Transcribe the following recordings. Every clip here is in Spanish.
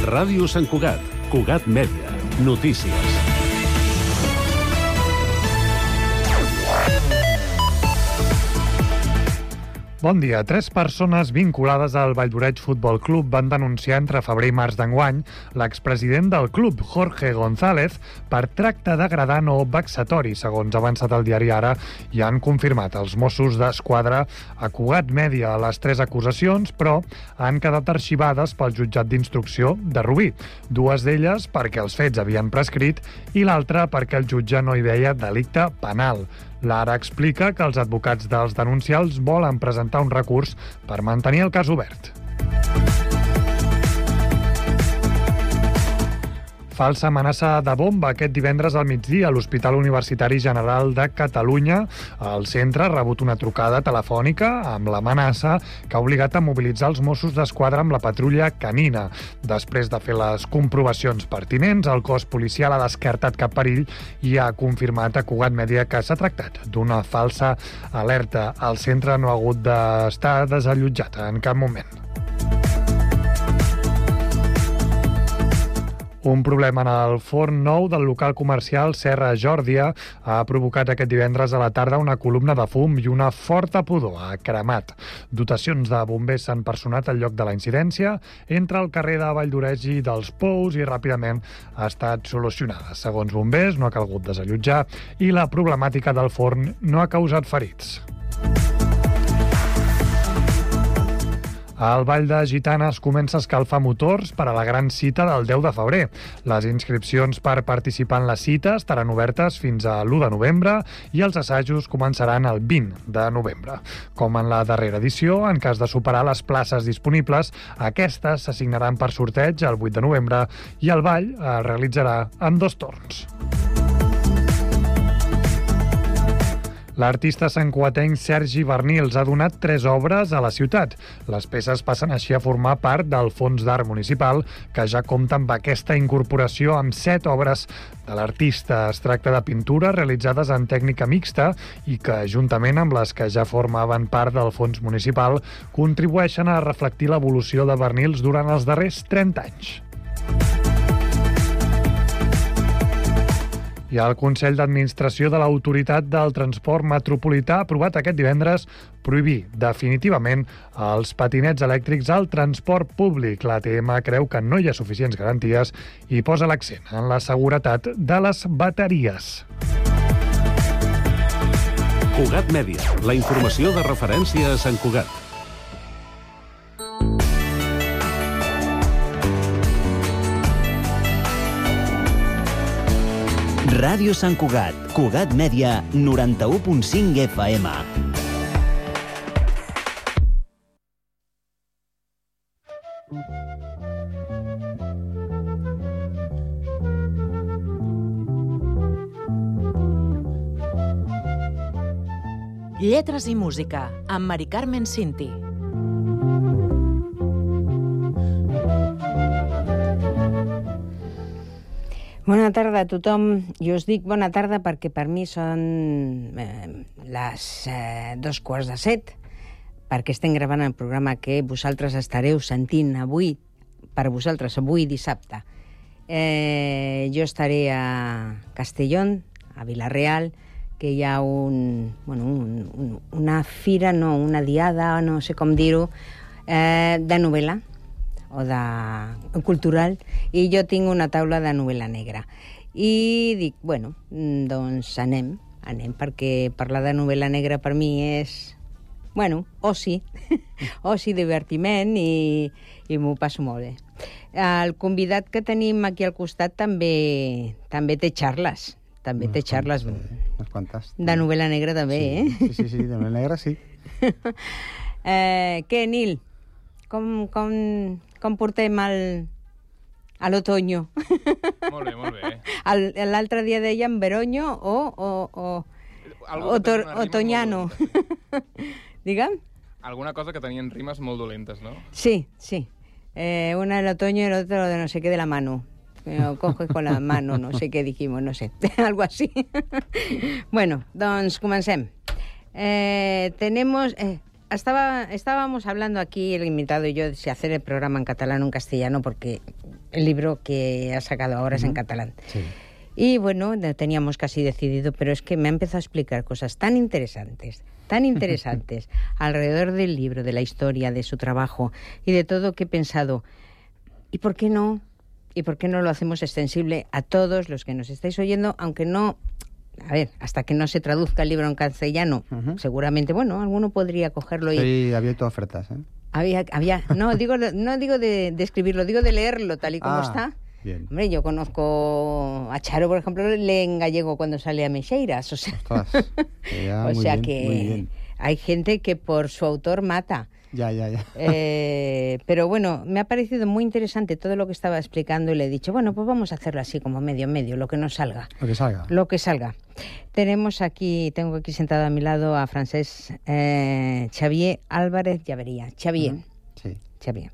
Ràdio Sant Cugat, Cugat Mèdia, notícies. Bon dia. 3 persones vinculades al Valldoreix Futbol Club van denunciar entre febrer i març d'enguany l'expresident del club, Jorge González, per tracte degradant o vexatori, segons ha avançat el diari Ara, i han confirmat els Mossos d'Esquadra a Cugat Mèdia les 3 acusacions, però han quedat arxivades pel jutjat d'instrucció de Rubí. 2 d'elles perquè els fets havien prescrit i l'altra perquè el jutge no hi veia delicte penal. L'Ara explica que els advocats dels denunciants volen presentar un recurs per mantenir el cas obert. Falsa amenaça de bomba aquest divendres al migdia a l'Hospital Universitari General de Catalunya. El centre ha rebut una trucada telefònica amb l'amenaça que ha obligat a mobilitzar els Mossos d'Esquadra amb la patrulla canina. Després de fer les comprovacions pertinents, el cos policial ha descartat cap perill i ha confirmat a Cugat Mèdia que s'ha tractat d'una falsa alerta. El centre no ha hagut d'estar desallotjat en cap moment. Un problema en el forn nou del local comercial Serra Jòrdia ha provocat aquest divendres a la tarda una columna de fum i una forta pudor. Ha cremat. Dotacions de bombers s'han personat al lloc de la incidència entre el carrer de Valldoreix i dels Pous i ràpidament ha estat solucionada. Segons bombers, no ha calgut desallotjar i la problemàtica del forn no ha causat ferits. El Ball de Gitanes comença a escalfar motors per a la gran cita del 10 de febrer. Les inscripcions per participar en la cita estaran obertes fins a l'1 de novembre i els assajos començaran el 20 de novembre. Com en la darrera edició, en cas de superar les places disponibles, aquestes s'assignaran per sorteig el 8 de novembre i el ball es realitzarà en 2 torns. L'artista santcugatenc Sergi Bernils ha donat 3 obres a la ciutat. Les peces passen així a formar part del Fons d'Art Municipal, que ja compta amb aquesta incorporació amb 7 obres de l'artista. Es tracta de pintures realitzades en tècnica mixta i que, juntament amb les que ja formaven part del Fons Municipal, contribueixen a reflectir l'evolució de Bernils durant els darrers 30 anys. I el Consell d'Administració de l'Autoritat del Transport Metropolità ha aprovat aquest divendres prohibir definitivament els patinets elèctrics al transport públic. L'ATM creu que no hi ha suficients garanties i posa l'accent en la seguretat de les bateries. Cugat Mèdia, la informació de referència a Sant Cugat. Ràdio Sant Cugat, Cugat Mèdia, 91.5 FM. Lletres i música, amb Mari Carmen Cinti. Bona tarda a tothom. Jo us dic bona tarda perquè per mi són les 6:15, perquè estem gravant el programa que vosaltres estareu sentint avui, per vosaltres, avui dissabte. Jo estaré a Castellón, a Vila-real, que hi ha una fira, no, una diada, no sé com dir-ho, de novel·la, o de cultural, i jo tinc una taula de novel·la negra. I dic, bueno, doncs anem, perquè parlar de novel·la negra per mi és, bueno, oci, oci, divertiment, i m'ho passo molt bé. El convidat que tenim aquí al costat també té xarles, té xarles de novel·la negra també, Sí, de novel·la negra sí. Què, Nil? Com portem a l'otoño? Molt bé. L'altre dia dèiem veroño o otoñano. Digue'm? Alguna cosa que tenien rimes molt dolentes, no? Sí. Una el otoño y el otro de no sé qué de la mano. Coge con la mano, no sé qué dijimos, no sé. Algo así. Bueno, doncs comencem. Estábamos hablando aquí, el invitado y yo, de si hacer el programa en catalán o en castellano, porque el libro que ha sacado ahora es en catalán. Sí. Y bueno, teníamos casi decidido, pero es que me ha empezado a explicar cosas tan interesantes alrededor del libro, de la historia, de su trabajo y de todo que he pensado, ¿y por qué no? ¿Y por qué no lo hacemos extensible a todos los que nos estáis oyendo, aunque no... A ver, hasta que no se traduzca el libro en castellano, seguramente, bueno, alguno podría cogerlo y... Estoy abierto a ofertas, ¿eh? No digo de escribirlo, digo de leerlo tal y como está. Bien. Hombre, yo conozco a Charo, por ejemplo, lee en gallego cuando sale a Meixeiras, o sea, Ostras, ya, o muy sea bien, muy que bien. hay gente que por su autor mata. Ya. Pero bueno, me ha parecido muy interesante todo lo que estaba explicando y le he dicho, bueno, pues vamos a hacerlo así como medio, lo que nos salga. Lo que salga. Tengo aquí sentado a mi lado a Francesc Xavier Álvarez Llavería. Xavier. Sí. Xavier.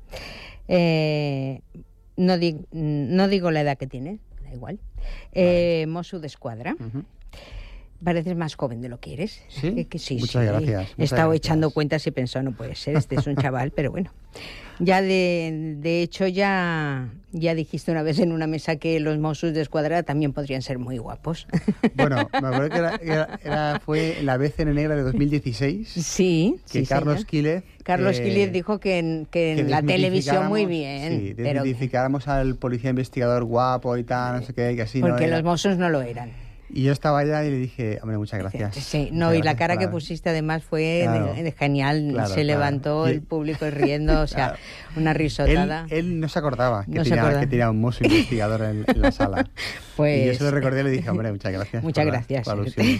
No digo la edad que tiene, da igual. Mosso d'Esquadra. Pareces más joven de lo que eres. ¿Sí? Que sí, Muchas gracias. He estado echando cuentas y pensado, no puede ser, este es un chaval, pero bueno. Ya de hecho ya dijiste una vez en una mesa que los Mossos d'Esquadra también podrían ser muy guapos. Bueno, me acuerdo que fue la BCN Negra de 2016. Sí, que sí, Carlos señor. Quílez dijo que en la televisión muy bien. Sí, desmitificáramos al policía investigador guapo y tal, no sé qué, que así no era. Porque los Mossos no lo eran. Y yo estaba allá y le dije, hombre, muchas gracias. Sí, no, y la cara que pusiste además fue genial. Claro, se levantó el público riendo, o sea, una risotada. Él no se acordaba que tenía un mozo investigador en la sala. Pues... Y yo se lo recordé y le dije, hombre, muchas gracias. Muchas gracias. Por alusiones.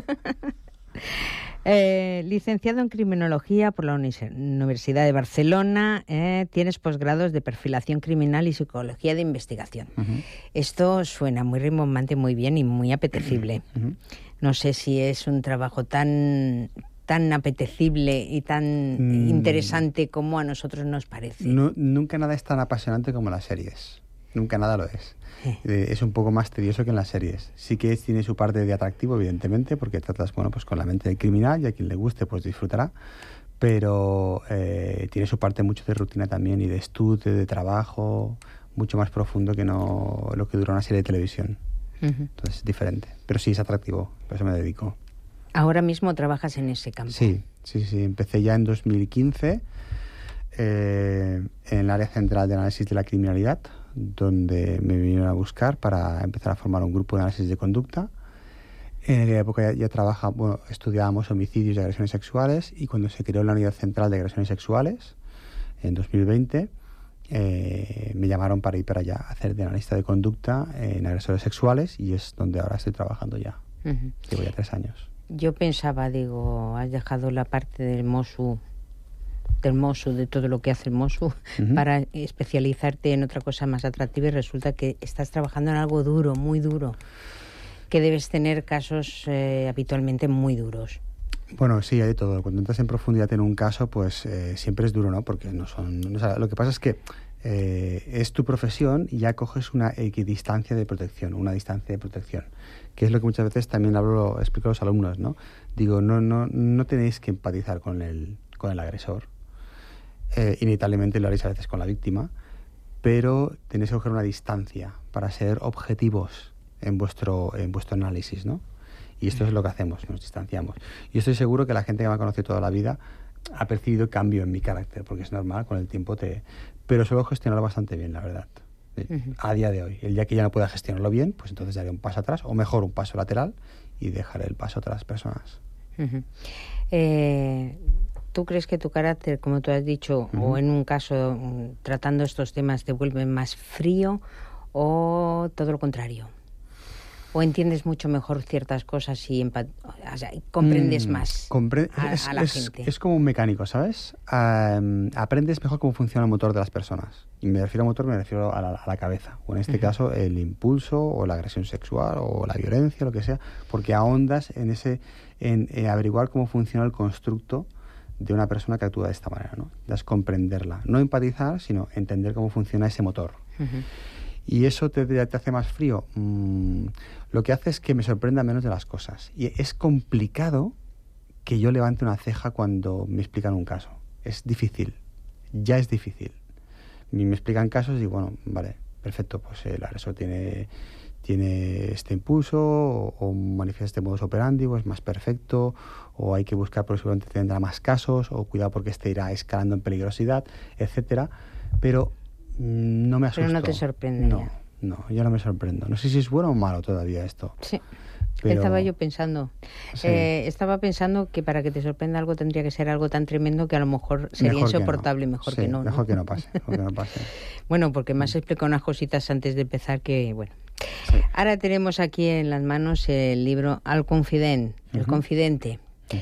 Licenciado en Criminología por la Universidad de Barcelona, tienes posgrados de perfilación criminal y psicología de investigación. Esto suena muy rimbombante, muy bien y muy apetecible. No sé si es un trabajo tan apetecible y tan interesante como a nosotros nos parece. Nunca nada es tan apasionante como las series. Nunca nada lo es. Es un poco más tedioso que en las series. Sí que tiene su parte de atractivo, evidentemente, porque tratas pues con la mente del criminal y a quien le guste pues disfrutará, pero tiene su parte mucho de rutina también y de estudio, de trabajo, mucho más profundo que no lo que dura una serie de televisión. Entonces es diferente, pero sí es atractivo, por eso me dedico. ¿Ahora mismo trabajas en ese campo? Sí. Empecé ya en 2015 en el área central de análisis de la criminalidad, donde me vinieron a buscar para empezar a formar un grupo de análisis de conducta. En aquella época ya estudiábamos homicidios y agresiones sexuales, y cuando se creó la unidad central de agresiones sexuales, en 2020, me llamaron para ir para allá a hacer de analista de conducta en agresores sexuales, y es donde ahora estoy trabajando ya. Llevo ya 3 años. Yo pensaba, has dejado la parte del Mosso, de todo lo que hace el Mosso, para especializarte en otra cosa más atractiva, y resulta que estás trabajando en algo duro, muy duro, que debes tener casos habitualmente muy duros. Bueno, sí, hay de todo. Cuando entras en profundidad en un caso, pues siempre es duro, ¿no? Porque no son... O sea, lo que pasa es que es tu profesión y ya coges una distancia de protección, que es lo que muchas veces también explico a los alumnos, ¿no? Digo, no tenéis que empatizar con el agresor. Inevitablemente lo haréis a veces con la víctima, pero tenéis que coger una distancia para ser objetivos en vuestro análisis, ¿no? Y esto es lo que hacemos, nos distanciamos. Y estoy seguro que la gente que me ha conocido toda la vida ha percibido cambio en mi carácter, porque es normal, con el tiempo pero suelo gestionarlo bastante bien, la verdad. A día de hoy. El día que ya no pueda gestionarlo bien, pues entonces daré un paso atrás, o mejor un paso lateral, y dejaré el paso a otras personas. ¿Tú crees que tu carácter, como tú has dicho, o en un caso tratando estos temas, te vuelve más frío, o todo lo contrario? ¿O entiendes mucho mejor ciertas cosas y comprendes más a la gente? Es como un mecánico, ¿sabes? Aprendes mejor cómo funciona el motor de las personas. Y me refiero a motor, me refiero a la cabeza. O en este caso, el impulso, o la agresión sexual, o la violencia, lo que sea. Porque ahondas en averiguar cómo funciona el constructo de una persona que actúa de esta manera, ¿no? Es comprenderla. No empatizar, sino entender cómo funciona ese motor. ¿Y eso te hace más frío? Lo que hace es que me sorprenda menos de las cosas. Y es complicado que yo levante una ceja cuando me explican un caso. Es difícil. Ya es difícil. Me explican casos y bueno, vale. perfecto, pues el agresor tiene este impulso o manifiesta este modus operandi, o es más perfecto, o hay que buscar, posiblemente tendrá más casos, o cuidado porque este irá escalando en peligrosidad, etcétera. Pero no me asusto. Pero no te sorprende. No, yo no me sorprendo. No sé si es bueno o malo todavía esto. Sí. Pero... Estaba yo pensando. Sí. Estaba pensando que para que te sorprenda algo tendría que ser algo tan tremendo que a lo mejor sería insoportable. Mejor que no. Mejor que no pase. Bueno, porque me has explicado unas cositas antes de empezar que, bueno. Sí. Ahora tenemos aquí en las manos el libro El Confidente,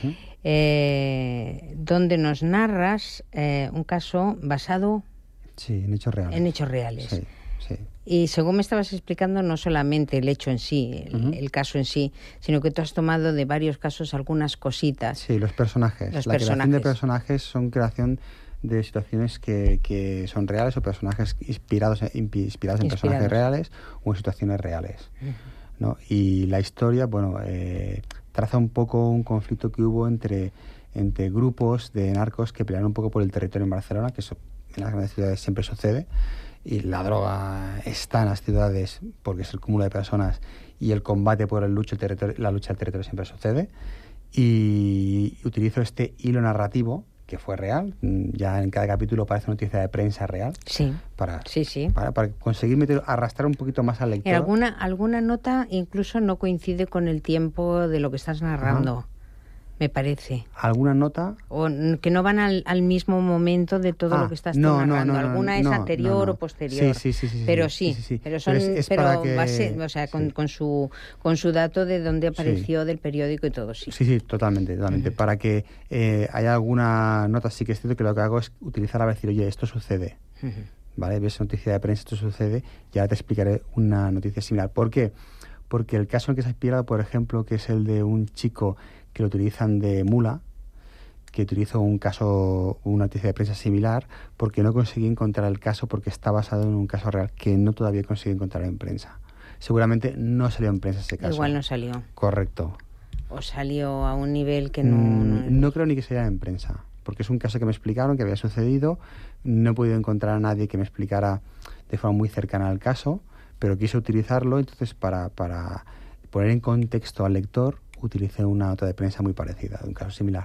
donde nos narras un caso basado... Sí, en hechos reales. En hechos reales. Sí. Y según me estabas explicando, no solamente el hecho en sí, el caso en sí, sino que tú has tomado de varios casos algunas cositas. Sí, los personajes. Creación de personajes son creación de situaciones que son reales o personajes inspirados en personajes reales o en situaciones reales, ¿no? Y la historia, bueno, traza un poco un conflicto que hubo entre grupos de narcos que pelearon un poco por el territorio en Barcelona, que eso en las grandes ciudades siempre sucede. Y la droga está en las ciudades porque es el cúmulo de personas y el combate por la lucha al territorio siempre sucede. Y utilizo este hilo narrativo que fue real, ya en cada capítulo aparece noticia de prensa real. Sí. Para conseguir arrastrar un poquito más al lector. Alguna nota incluso no coincide con el tiempo de lo que estás narrando. Me parece. ¿Alguna nota? O que no van al mismo momento de todo lo que estás narrando. Alguna es anterior o posterior. Sí. Pero con su dato de dónde apareció, del periódico y todo, sí. Sí, totalmente. Para que haya alguna nota, sí que es cierto que lo que hago es utilizar a decir, oye, esto sucede. ¿Vale? Ves noticia de prensa, esto sucede, y ahora te explicaré una noticia similar. ¿Por qué? Porque el caso en que se ha inspirado, por ejemplo, que es el de un chico que lo utilizan de mula, que utilizó una noticia de prensa similar, porque no conseguí encontrar el caso, porque está basado en un caso real que no todavía conseguí encontrar en prensa. Seguramente no salió en prensa ese caso. Igual no salió. Correcto. O salió a un nivel que no... No creo ni que saliera en prensa, porque es un caso que me explicaron que había sucedido. No he podido encontrar a nadie que me explicara de forma muy cercana al caso, pero quise utilizarlo. Entonces, para poner en contexto al lector, utilicé una nota de prensa muy parecida, de un caso similar.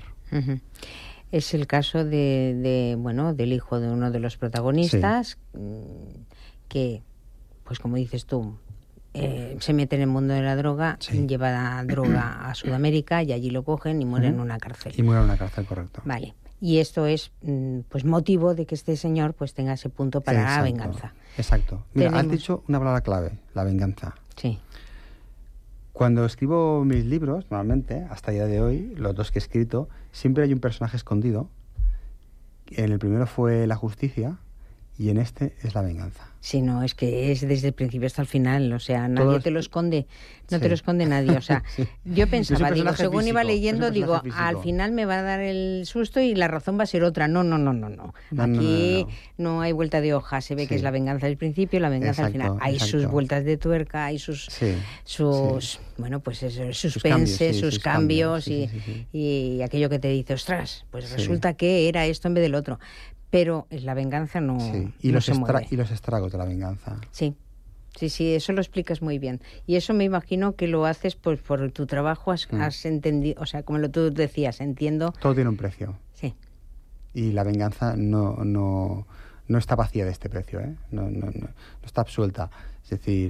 Es el caso del hijo de uno de los protagonistas, que, pues como dices tú, se mete en el mundo de la droga, lleva droga a Sudamérica y allí lo cogen y muere en una cárcel. Y muere en una cárcel, correcto. Vale. Y esto es pues motivo de que este señor pues tenga ese punto para la venganza. Exacto. Mira, has dicho una palabra clave, la venganza. Sí. Cuando escribo mis libros, normalmente, hasta el día de hoy, los dos que he escrito, siempre hay un personaje escondido. En el primero fue la justicia y en este es la venganza. Sí, no, es que es desde el principio hasta el final, o sea, nadie te lo esconde, te lo esconde nadie, o sea, yo pensaba, según iba leyendo, al final me va a dar el susto y la razón va a ser otra. No. Aquí no hay vuelta de hoja, se ve que es la venganza al principio y la venganza al final. Hay sus vueltas de tuerca, hay sus bueno, pues eso, sus cambios y aquello que te dice, ostras, pues resulta que era esto en vez del otro. Pero la venganza no, y no se mueve. Y los estragos de la venganza. Sí, eso lo explicas muy bien. Y eso me imagino que lo haces pues por tu trabajo, has entendido, o sea, como tú decías, entiendo... Todo tiene un precio. Sí. Y la venganza no está vacía de este precio, ¿eh? No está absuelta. Es decir,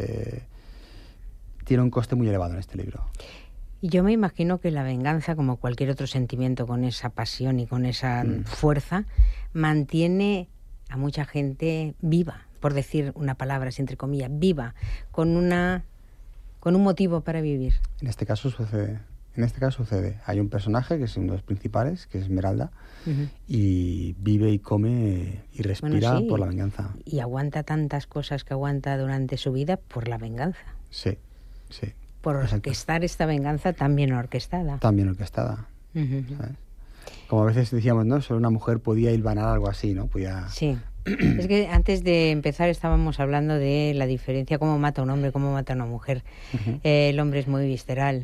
tiene un coste muy elevado en este libro. Y yo me imagino que la venganza, como cualquier otro sentimiento con esa pasión y con esa fuerza, mantiene a mucha gente viva, por decir una palabra, entre comillas, viva, con un motivo para vivir. En este caso sucede. Hay un personaje que es uno de los principales, que es Esmeralda, y vive y come y respira por la venganza. Y aguanta tantas cosas que aguanta durante su vida por la venganza. Sí. Por orquestar esta venganza tan bien orquestada. ¿Sabes? Como a veces decíamos, ¿no? Solo una mujer podía hilvanar algo así, ¿no? Sí. Es que antes de empezar estábamos hablando de la diferencia, cómo mata un hombre, cómo mata una mujer. El hombre es muy visceral.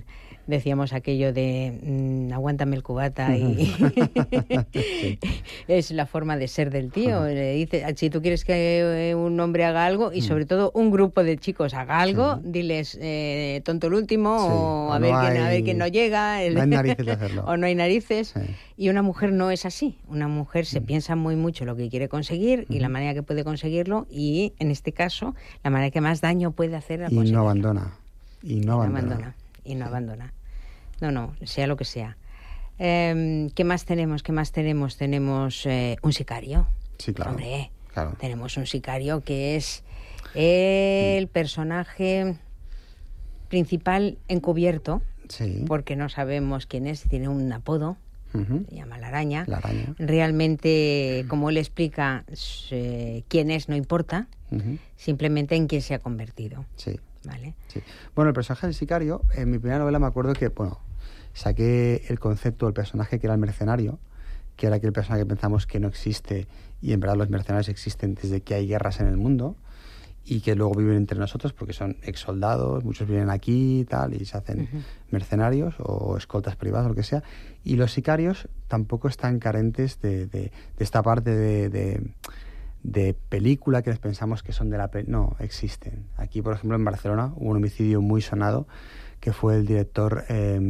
decíamos aquello de aguántame el cubata y Sí. es la forma de ser del tío. Le dice, si tú quieres que un hombre haga algo y sobre todo un grupo de chicos haga algo, diles tonto el último Sí, o a o ver no quién, a ver hay- quién no llega. no hay narices de hacerlo. O no hay narices. Sí. Y una mujer no es así. Una mujer se piensa muy mucho lo que quiere conseguir y la manera que puede conseguirlo y, en este caso, la manera que más daño puede hacer al Y conseguirlo. no abandona. Y no abandona. Y no abandona. No, sea lo que sea. ¿Qué más tenemos? Tenemos un sicario. Sí, claro. Hombre, Claro. tenemos un sicario que es el personaje principal encubierto, Sí. porque no sabemos quién es, tiene un apodo, Ujú. se llama la araña. La araña. Realmente, como él explica, quién es no importa, Ujú. simplemente en quién se ha convertido. Sí. ¿Vale? Sí. Bueno, el personaje del sicario, en mi primera novela me acuerdo que, bueno, saqué el concepto del personaje que era el mercenario, que era aquel personaje que pensamos que no existe y en verdad los mercenarios existen desde que hay guerras en el mundo y que luego viven entre nosotros porque son ex soldados, muchos viven aquí y tal y se hacen mercenarios o escoltas privadas o lo que sea. Y los sicarios tampoco están carentes de esta parte de película que les pensamos que son de la no, existen. Aquí, por ejemplo, en Barcelona hubo un homicidio muy sonado que fue el director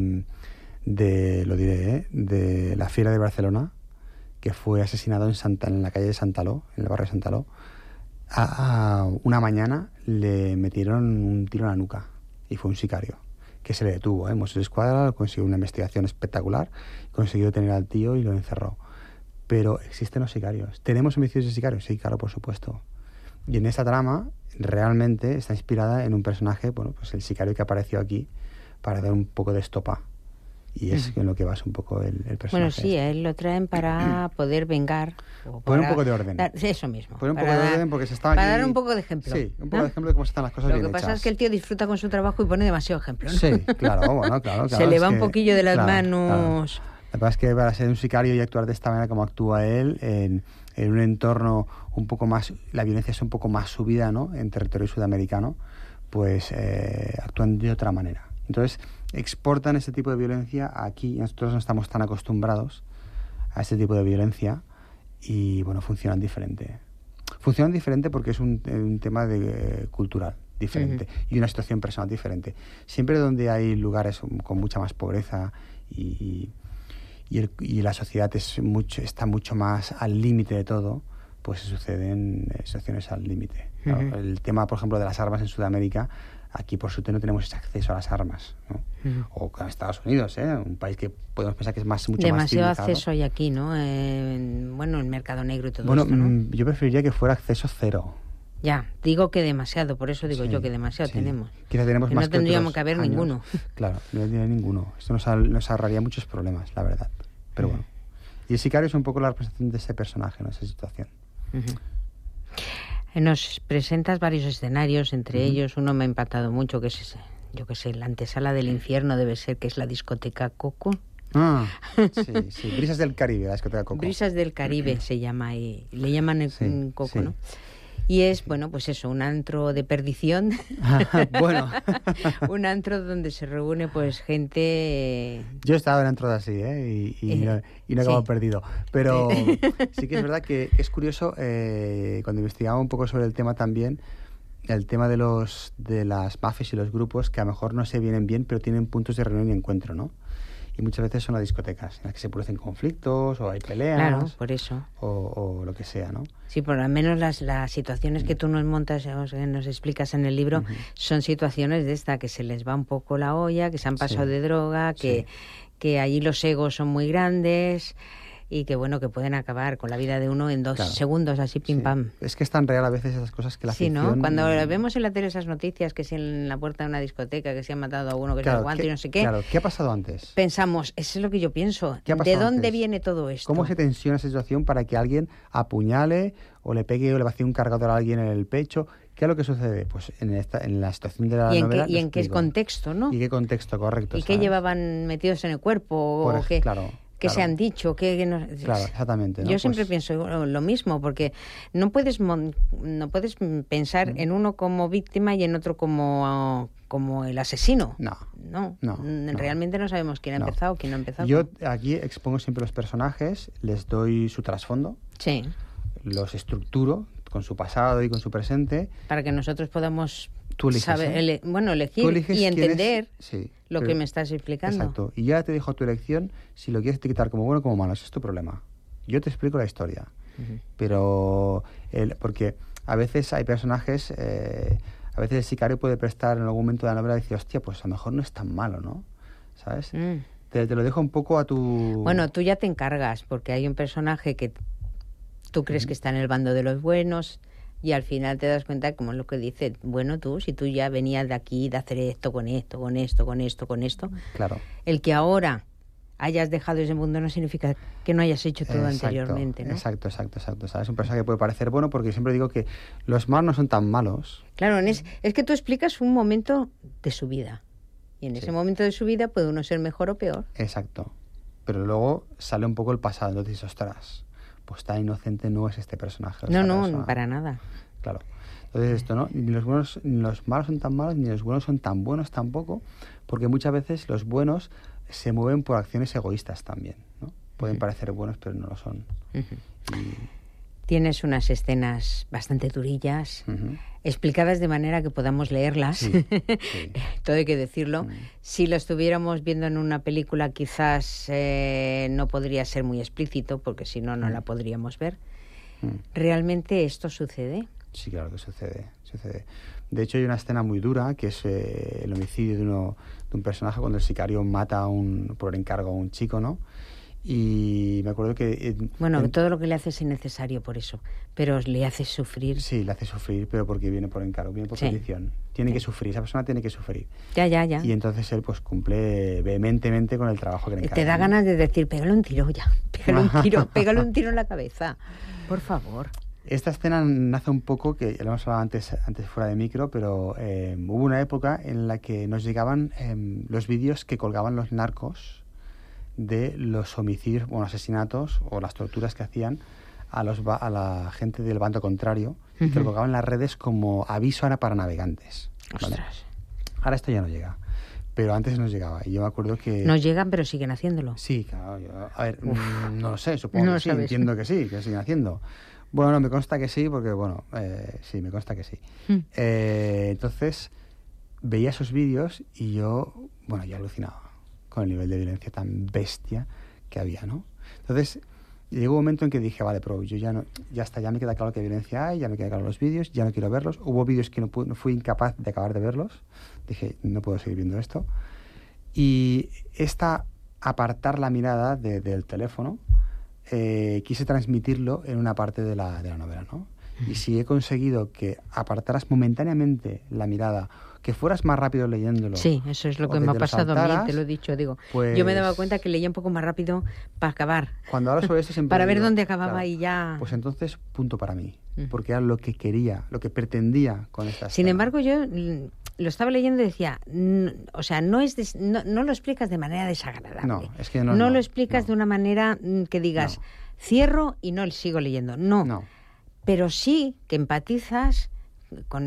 de La Fiera de Barcelona, que fue asesinado en la calle de Santaló, en el barrio de Santaló. A una mañana le metieron un tiro en la nuca y fue un sicario que se le detuvo. Mossos d'Esquadra consiguió una investigación espectacular, consiguió detener al tío y lo encerró. Pero existen los sicarios. ¿Tenemos homicidios de sicarios? Sí, claro, por supuesto. Y en esta trama realmente está inspirada en un personaje, bueno, pues el sicario que apareció aquí para dar un poco de estopa. Y es en lo que basa un poco el personaje. Bueno, sí, a él lo traen para poder vengar. O Poner un para poco de orden. eso mismo. Poner un para poco de dar- orden porque se está Para aquí- dar un poco de ejemplo. Sí, un poco ¿no? de ejemplo de cómo se están las cosas Lo bien que pasa hechas. es que el tío disfruta con su trabajo y pone demasiado ejemplo, ¿no? Sí, claro, bueno, claro. Se le es va un que- poquillo de las claro, manos. claro. Lo que pasa es que para ser un sicario y actuar de esta manera como actúa él, en un entorno un poco más, la violencia es un poco más subida, ¿no? En territorio sudamericano, pues actúan de otra manera. Entonces, exportan ese tipo de violencia aquí. Nosotros no estamos tan acostumbrados a este tipo de violencia y, bueno, funcionan diferente. Funcionan diferente porque es un tema cultural diferente y una situación personal diferente. Siempre donde hay lugares con mucha más pobreza y la sociedad está mucho más al límite de todo, pues se suceden situaciones al límite. Claro, el tema, por ejemplo, de las armas en Sudamérica, aquí por suerte no tenemos ese acceso a las armas, ¿no? O en Estados Unidos, un país que podemos pensar que es mucho Demasiado más civilizado. acceso hay aquí, ¿no? Bueno, el mercado negro y todo Bueno, esto, ¿no? yo preferiría que fuera acceso cero. Ya, digo que demasiado, por eso digo Sí, yo que demasiado sí. tenemos. Quizá tenemos Que más no tendríamos otros que haber años. ninguno. Claro, no tendría ninguno. Esto nos ahorraría muchos problemas, la verdad. Pero bueno. Y el sicario es un poco la representación de ese personaje, ¿no? Esa situación. Nos presentas varios escenarios, entre ellos uno me ha impactado mucho, que es ese, yo qué sé, la antesala del infierno debe ser, que es la discoteca Coco. Ah, sí. Brisas del Caribe, la discoteca Coco. Brisas del Caribe se llama, y le llaman el Sí, Coco, sí. ¿no? Y es, bueno, pues eso, un antro de perdición, Bueno, un antro donde se reúne pues gente... yo he estado en antros así, y no he acabado sí. perdido. Pero sí que es verdad que es curioso, cuando investigaba un poco sobre el tema también, el tema de las mafias y los grupos que a lo mejor no se vienen bien, pero tienen puntos de reunión y encuentro, ¿no? Y muchas veces son las discotecas en las que se producen conflictos o hay peleas. Claro, por eso. O lo que sea, ¿no? Sí, por lo menos las situaciones que tú nos montas, que nos explicas en el libro, son situaciones de esta, que se les va un poco la olla, que se han pasado Sí. de droga, que allí los egos son muy grandes y que, bueno, que pueden acabar con la vida de uno en 2 Claro. segundos, así pim Sí. pam. Es que es tan real a veces esas cosas que la Sí, ficción... ¿no? Cuando vemos en la tele esas noticias, que si en la puerta de una discoteca, que se han matado a uno, que Claro, se aguanta y no sé qué, Claro, ¿qué ha pasado antes? pensamos, eso es lo que yo pienso, ¿Qué ha ¿de pasado dónde antes? viene todo esto? ¿Cómo se tensiona esa situación para que alguien apuñale o le pegue o le vacíe un cargador a alguien en el pecho? ¿Qué es lo que sucede? Pues en la situación de la ¿Y en novela... qué, y lo en qué explico. contexto, no? ¿Y qué contexto? Correcto. ¿Y qué ¿sabes? llevaban metidos en el cuerpo? Por ¿O qué? Claro. que se han dicho, que no... Claro, exactamente, ¿no? Yo siempre pienso lo mismo, porque no puedes pensar en uno como víctima y en otro como el asesino. No. Realmente no sabemos quién ha empezado, quién no ha empezado. Yo aquí expongo siempre los personajes, les doy su trasfondo, sí, los estructuro con su pasado y con su presente. Para que nosotros podamos saber, elegir y entender lo que me estás explicando. Exacto. Y ya te dejo a tu elección si lo quieres etiquetar como bueno o como malo. Ese es tu problema. Yo te explico la historia. Pero... porque a veces hay personajes... a veces el sicario puede prestar en algún momento de la novela y decir, hostia, pues a lo mejor no es tan malo, ¿no? ¿Sabes? Te lo dejo un poco a tu... Bueno, tú ya te encargas, porque hay un personaje que tú crees que está en el bando de los buenos... Y al final te das cuenta, como es lo que dice, bueno, si tú ya venías de aquí, de hacer esto, con esto, con esto, con esto, con esto. Claro. El que ahora hayas dejado ese mundo no significa que no hayas hecho todo anteriormente, ¿no? Exacto. ¿Sabes? Un personaje que puede parecer bueno, porque siempre digo que los malos no son tan malos. Claro, es que tú explicas un momento de su vida. Y en ese momento de su vida puede uno ser mejor o peor. Exacto. Pero luego sale un poco el pasado, entonces dices, ostras, pues tan inocente no es este personaje. No, para nada. Claro. Entonces esto, ¿no? Ni los buenos, ni los malos son tan malos, ni los buenos son tan buenos tampoco, porque muchas veces los buenos se mueven por acciones egoístas también, ¿no? Pueden parecer buenos, pero no lo son. Tienes unas escenas bastante durillas, explicadas de manera que podamos leerlas. Sí. Todo hay que decirlo. Si lo estuviéramos viendo en una película, quizás no podría ser muy explícito, porque si no, no la podríamos ver. ¿Realmente esto sucede? Sí, claro que sucede. De hecho, hay una escena muy dura, que es el homicidio de un personaje cuando el sicario mata por encargo a un chico, ¿no? Y me acuerdo que... todo lo que le hace es innecesario por eso, pero le hace sufrir. Sí, le hace sufrir, pero porque viene por encargo, viene por petición. Tiene que sufrir, esa persona tiene que sufrir. Ya. Y entonces él pues cumple vehementemente con el trabajo que le encarga. Te da ganas de decir, pégale un tiro ya, pégale un tiro en la cabeza, por favor. Esta escena nace un poco, que lo hemos hablado antes fuera de micro, pero hubo una época en la que nos llegaban los vídeos que colgaban los narcos de los homicidios, asesinatos o las torturas que hacían a la gente del bando contrario, que lo colgaban en las redes como aviso para navegantes. ¿Vale? Ahora esto ya no llega, pero antes nos llegaba. Y yo me acuerdo que... Nos llegan, pero siguen haciéndolo. Sí, claro. No lo sé, supongo que sí, entiendo que sí, que siguen haciendo. Bueno, me consta que sí, porque sí, me consta que sí. Entonces, veía esos vídeos y yo alucinaba con el nivel de violencia tan bestia que había, ¿no? Entonces, llegó un momento en que dije, vale, pero yo ya me queda claro qué violencia hay, ya me queda claro los vídeos, ya no quiero verlos. Hubo vídeos que no fui incapaz de acabar de verlos. Dije, no puedo seguir viendo esto. Y apartar la mirada del teléfono, quise transmitirlo en una parte de la novela, ¿no? Y si he conseguido que apartaras momentáneamente la mirada, que fueras más rápido leyéndolo. Sí, eso es lo que me ha pasado a mí, te lo he dicho. Pues, yo me daba cuenta que leía un poco más rápido para acabar. Cuando hablo sobre esto siempre para ver dónde acababa y ya... Pues entonces, punto para mí. Porque era lo que quería, lo que pretendía con esta escena. Sin embargo, yo lo estaba leyendo y decía, no lo explicas de manera desagradable. No, es que no lo explicas de una manera que digas, cierro y no sigo leyendo. No. Pero sí que empatizas con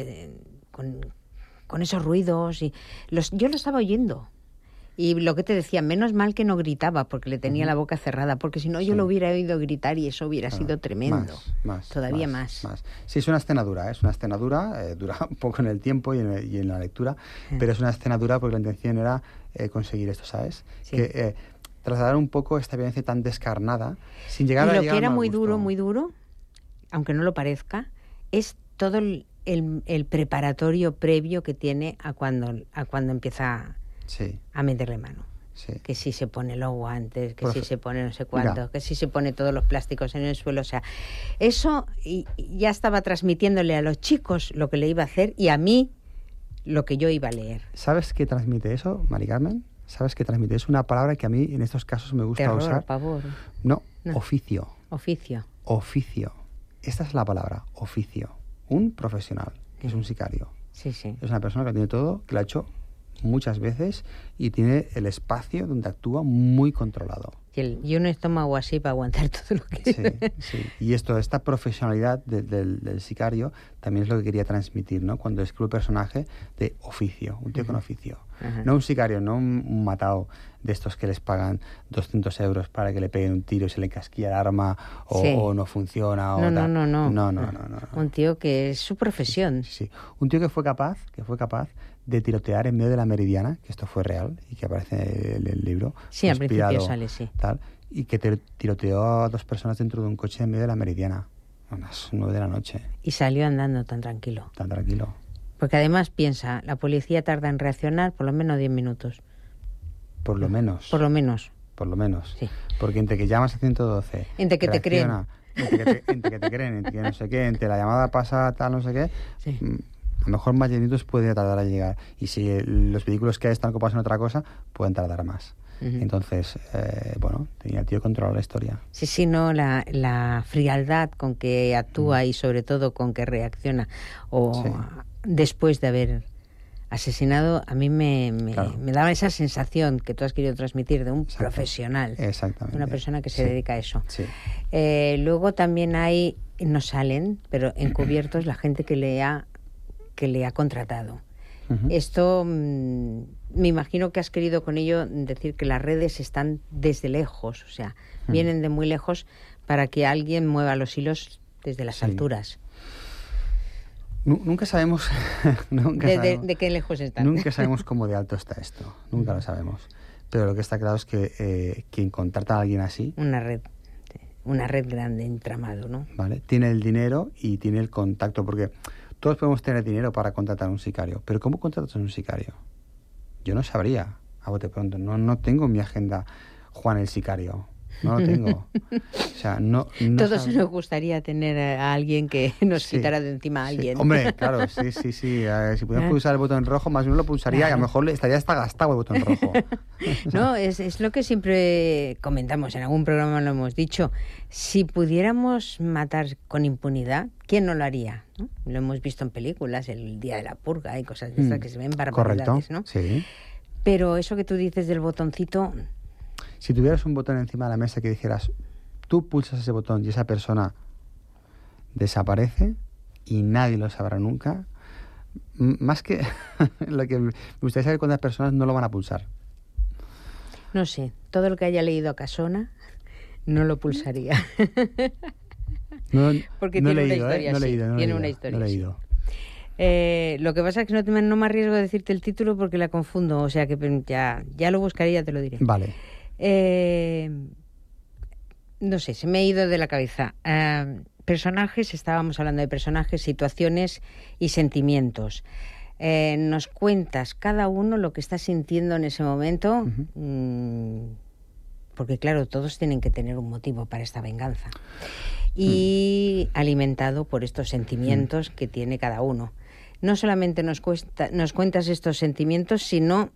esos ruidos. Yo lo estaba oyendo. Y lo que te decía, menos mal que no gritaba porque le tenía la boca cerrada, porque si no yo lo hubiera oído gritar y eso hubiera sido tremendo. Todavía más. Sí, es una escena dura, dura un poco en el tiempo y en la lectura, pero es una escena dura porque la intención era conseguir esto, ¿sabes? Sí. Que trasladar un poco esta violencia tan descarnada, sin llegar a... Y lo que era muy duro, aunque no lo parezca, es todo el preparatorio previo que tiene a cuando empieza a meterle mano. Sí. Que si se pone los guantes, que si se pone no sé cuánto, que si se pone todos los plásticos en el suelo. O sea, eso ya estaba transmitiéndole a los chicos lo que le iba a hacer y a mí lo que yo iba a leer. ¿Sabes qué transmite eso, Mari Carmen? ¿Sabes qué transmite? Es una palabra que a mí en estos casos me gusta usar. Pavor. No, oficio. Oficio. Esta es la palabra, oficio. Un profesional, que es un sicario. Sí. Es una persona que tiene todo, que lo ha hecho muchas veces y tiene el espacio donde actúa muy controlado. Y un estómago así para aguantar todo lo que... Sí. Y esta profesionalidad del sicario también es lo que quería transmitir, ¿no? Cuando escribe el personaje de oficio, un tío con oficio. Ajá. No un sicario, no un matao de estos que les pagan 200 euros para que le peguen un tiro y se le casquilla el arma o no funciona. No. Un tío que es su profesión. Sí. Un tío que fue capaz de tirotear en medio de la Meridiana, que esto fue real y que aparece en el libro. Sí, al principio sale, sí. Tal, y que tiroteó a 2 personas dentro de un coche en medio de la Meridiana, a las 9 de la noche. Y salió andando tan tranquilo. Tan tranquilo. Porque además piensa, la policía tarda en reaccionar por lo menos 10 minutos. Por lo menos. Por lo menos. Sí. Porque entre que llamas a 112... Entre que te creen. Entre que te creen, entre que no sé qué, entre la llamada pasa tal, no sé qué... Sí. A lo mejor más de minutos puede tardar a llegar. Y si los vehículos que están ocupados en otra cosa, pueden tardar más. Entonces, tenía el tío controlado la historia. Sí, no, la frialdad con que actúa y sobre todo con que reacciona después de haber asesinado, a mí me daba esa sensación que tú has querido transmitir de un profesional. Exactamente. Una persona que se dedica a eso. Sí. Luego también no salen, pero encubiertos la gente que le ha contratado. Esto, me imagino que has querido con ello decir que las redes están desde lejos, o sea, vienen de muy lejos para que alguien mueva los hilos desde las alturas. Nunca sabemos... ¿De qué lejos están? Nunca sabemos cómo de alto está esto, nunca lo sabemos. Pero lo que está claro es que quien contrata a alguien así... Una red grande, entramado, ¿no? ¿Vale? Tiene el dinero y tiene el contacto, porque... Todos podemos tener dinero para contratar a un sicario, pero ¿cómo contratas a un sicario? Yo no sabría, a bote pronto. No tengo en mi agenda Juan el sicario. No lo tengo. O sea, no Todos nos gustaría tener a alguien que nos quitara de encima a alguien. Hombre, claro, sí. Si pudiéramos pulsar el botón rojo, más o menos lo pulsaría y a lo mejor estaría hasta gastado el botón rojo. No, es lo que siempre comentamos, en algún programa lo hemos dicho. Si pudiéramos matar con impunidad, ¿quién no lo haría? ¿No? Lo hemos visto en películas, el Día de la Purga y cosas de estas que se ven barbaridades, correcto, ¿no? Sí. Pero eso que tú dices del botoncito... Si tuvieras un botón encima de la mesa que dijeras, tú pulsas ese botón y esa persona desaparece y nadie lo sabrá nunca, más que lo que me gustaría saber cuántas personas no lo van a pulsar. No sé, todo lo que haya leído a Casona no lo pulsaría. Porque tiene una historia así. Tiene una historia así. Lo que pasa es que no me arriesgo a decirte el título porque la confundo, o sea que ya lo buscaré y ya te lo diré. Vale. No sé, se me ha ido de la cabeza. Personajes, estábamos hablando de personajes, situaciones y sentimientos. Nos cuentas cada uno lo que está sintiendo en ese momento, porque claro, todos tienen que tener un motivo para esta venganza. Y alimentado por estos sentimientos que tiene cada uno. No solamente nos cuentas estos sentimientos, sino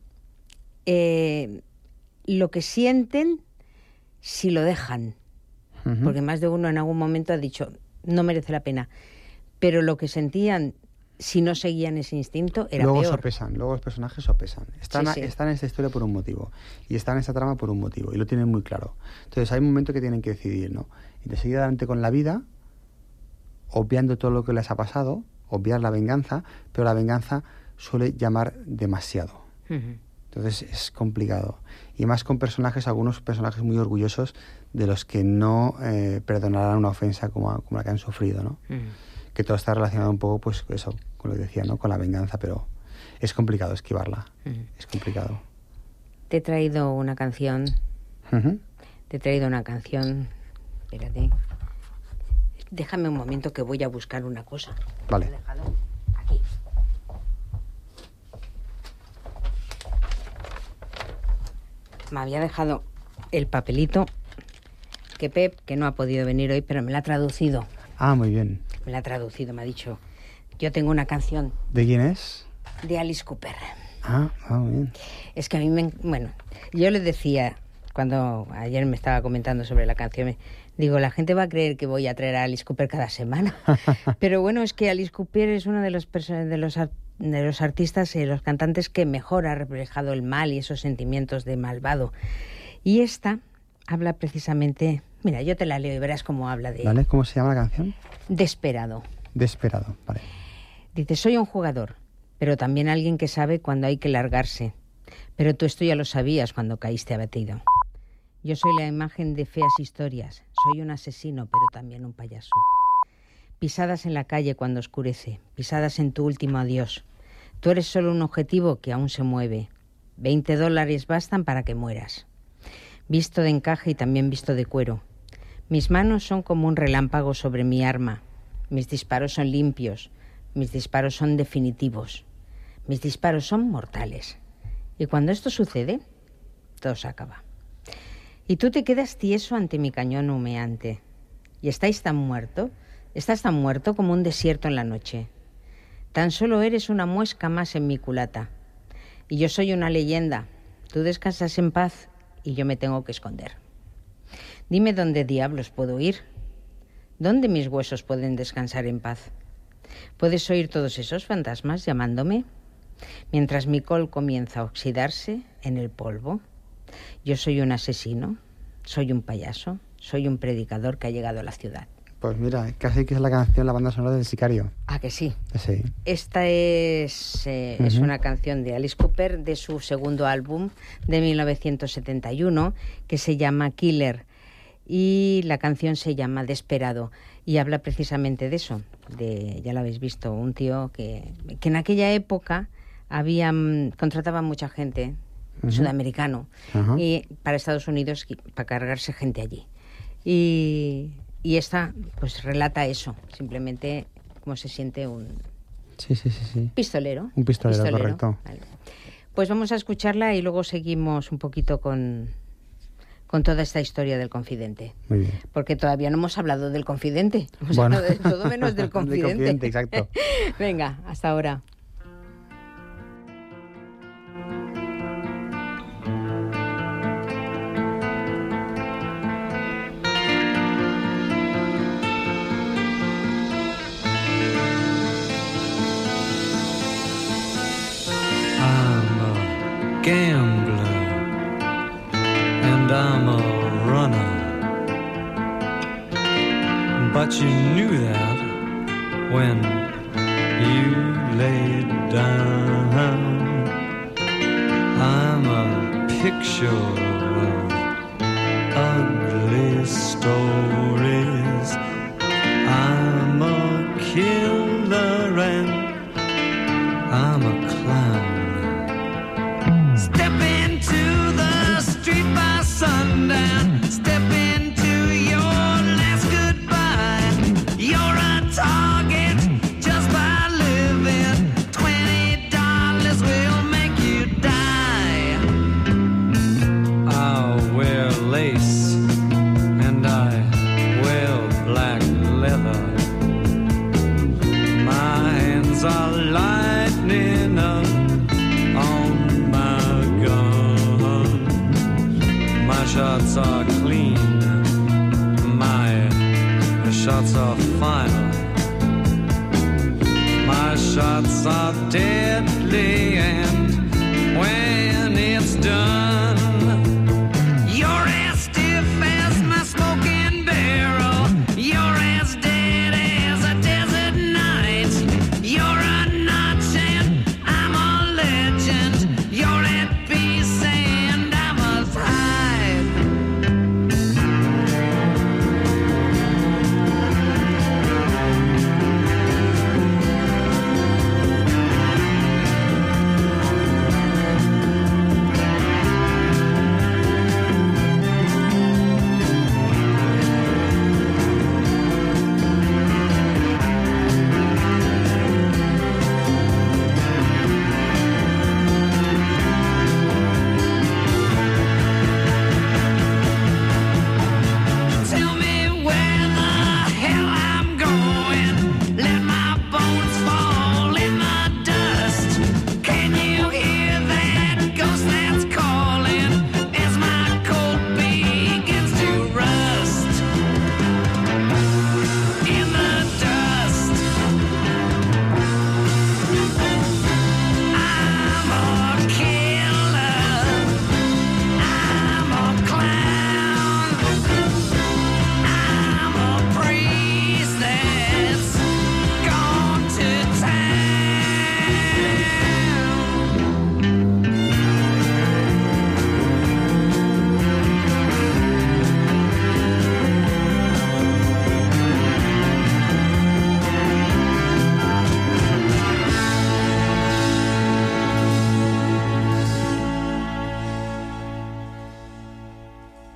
lo que sienten si lo dejan. Porque más de uno en algún momento ha dicho, no merece la pena. Pero lo que sentían si no seguían ese instinto era luego peor. Luego los personajes sopesan. Están en esta historia por un motivo. Y están en esta trama por un motivo. Y lo tienen muy claro. Entonces hay un momento que tienen que decidir, ¿no? Y de seguir adelante con la vida, obviando todo lo que les ha pasado, obviar la venganza, pero la venganza suele llamar demasiado. Entonces es complicado. Y más con algunos personajes muy orgullosos de los que no perdonarán una ofensa como la que han sufrido, ¿no? Que todo está relacionado un poco, pues eso, con lo que decía, ¿no? Con la venganza, pero es complicado esquivarla. Es complicado. Te he traído una canción. Espérate. Déjame un momento que voy a buscar una cosa. Vale. Lo he dejado aquí. Me había dejado el papelito que Pep, que no ha podido venir hoy, pero me la ha traducido. Ah, muy bien. Me la ha traducido, me ha dicho, yo tengo una canción. ¿De quién es? De Alice Cooper. Ah, muy bien. Es que a mí yo le decía, cuando ayer me estaba comentando sobre la canción, digo, la gente va a creer que voy a traer a Alice Cooper cada semana. Pero bueno, es que Alice Cooper es uno de los artistas y los cantantes que mejor ha reflejado el mal y esos sentimientos de malvado. Y esta habla precisamente... Mira, yo te la leo y verás cómo habla de... ¿Vale? ¿Cómo se llama la canción? Desesperado. Desesperado, vale. Dice, soy un jugador, pero también alguien que sabe cuándo hay que largarse. Pero tú esto ya lo sabías cuando caíste abatido. Yo soy la imagen de feas historias. Soy un asesino, pero también un payaso. Pisadas en la calle cuando oscurece. Pisadas en tu último adiós. Tú eres solo un objetivo que aún se mueve. $20 bastan para que mueras. Visto de encaje y también visto de cuero. Mis manos son como un relámpago sobre mi arma. Mis disparos son limpios. Mis disparos son definitivos. Mis disparos son mortales. Y cuando esto sucede, todo se acaba. Y tú te quedas tieso ante mi cañón humeante. Y estás tan muerto como un desierto en la noche. Tan solo eres una muesca más en mi culata. Y yo soy una leyenda. Tú descansas en paz y yo me tengo que esconder. Dime dónde diablos puedo ir. ¿Dónde mis huesos pueden descansar en paz? ¿Puedes oír todos esos fantasmas llamándome? Mientras mi col comienza a oxidarse en el polvo. Yo soy un asesino, soy un payaso, soy un predicador que ha llegado a la ciudad. Pues mira, casi que es la canción, la banda sonora del Sicario. ¿Ah, que sí? Sí. Esta es una canción de Alice Cooper de su segundo álbum de 1971 que se llama Killer y la canción se llama Desesperado y habla precisamente de eso, ya lo habéis visto, un tío que en aquella época contrataba mucha gente sudamericano y para Estados Unidos para cargarse gente allí. Y esta pues relata eso, simplemente cómo se siente un pistolero. Un pistolero, correcto. Vale. Pues vamos a escucharla y luego seguimos un poquito con toda esta historia del confidente. Muy bien. Porque todavía no hemos hablado del confidente. Hemos hablado de todo menos del confidente. Del confidente, exacto. Venga, hasta ahora. Gambler, and I'm a runner, but you knew that when you laid down. I'm a picture of ugly stories. I'm a killer and I'm a clown. Step into the street by sundown. Step into your last goodbye. You're a target just by living. $20 will make you die. I'll wear lace and I wear black leather. My hands are lightning up on my gun. My shots are clean, my shots are final. My shots are deadly, and when it's done, you're as stiff as my smoking barrel. You're as dead as a desert night. You're a notch and I'm a legend. You're at peace and I must hide.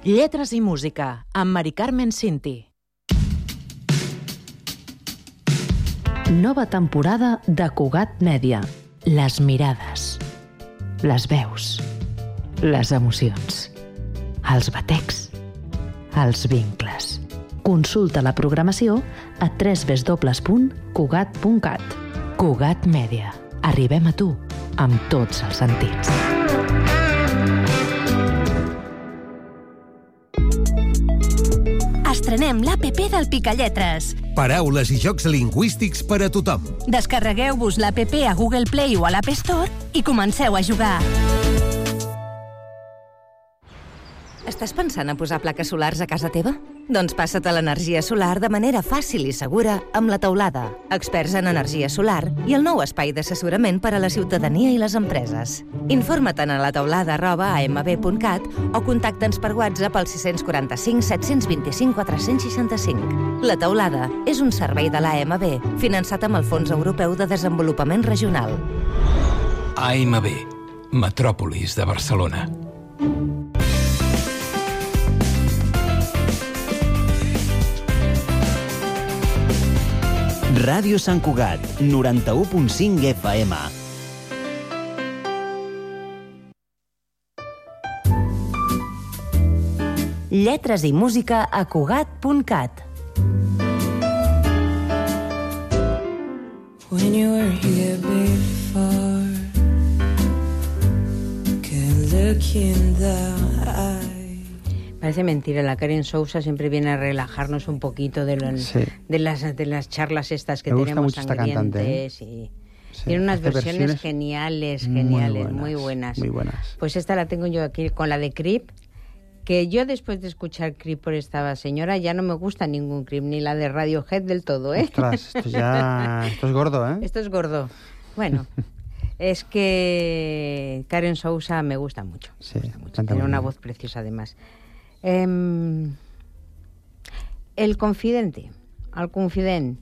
Lletres i música, amb Mari Carmen Cinti. Nova temporada de Cugat Mèdia. Les mirades, les veus, les emocions, els batecs, els vincles. Consulta la programació a www.cugat.cat. Cugat Mèdia. Arribem a tu amb tots els sentits. Estrenem l'APP del Picalletres. Paraules i jocs lingüístics per a tothom. Descarregueu-vos l'APP a Google Play o a l'App Store i comenceu a jugar. Estàs pensant a posar plaques solars a casa teva? Doncs passa't a l'energia solar de manera fàcil i segura amb La Teulada, experts en energia solar i el nou espai d'assessorament per a la ciutadania i les empreses. Informa't a lataulada@amb.cat o contacta'ns per WhatsApp al 645 725 465. La Teulada és un servei de l'AMB finançat amb el Fons Europeu de Desenvolupament Regional. AMB, Metròpolis de Barcelona. Ràdio Sant Cugat, 91.5 FM. Lletres i música a Cugat.cat. When you were here before, can look in the eye. Parece mentira, la Karen Sousa siempre viene a relajarnos un poquito de las charlas estas que tenemos sangrientes. Sí. Tiene unas versiones geniales, muy buenas. Pues esta la tengo yo aquí con la de Creep, que yo después de escuchar Creep por esta señora ya no me gusta ningún Creep, ni la de Radiohead del todo, ¿eh? Ostras, esto es gordo, ¿eh? Esto es gordo. Bueno, es que Karen Sousa me gusta mucho. Sí, tiene una voz preciosa además. El confidente, al confident,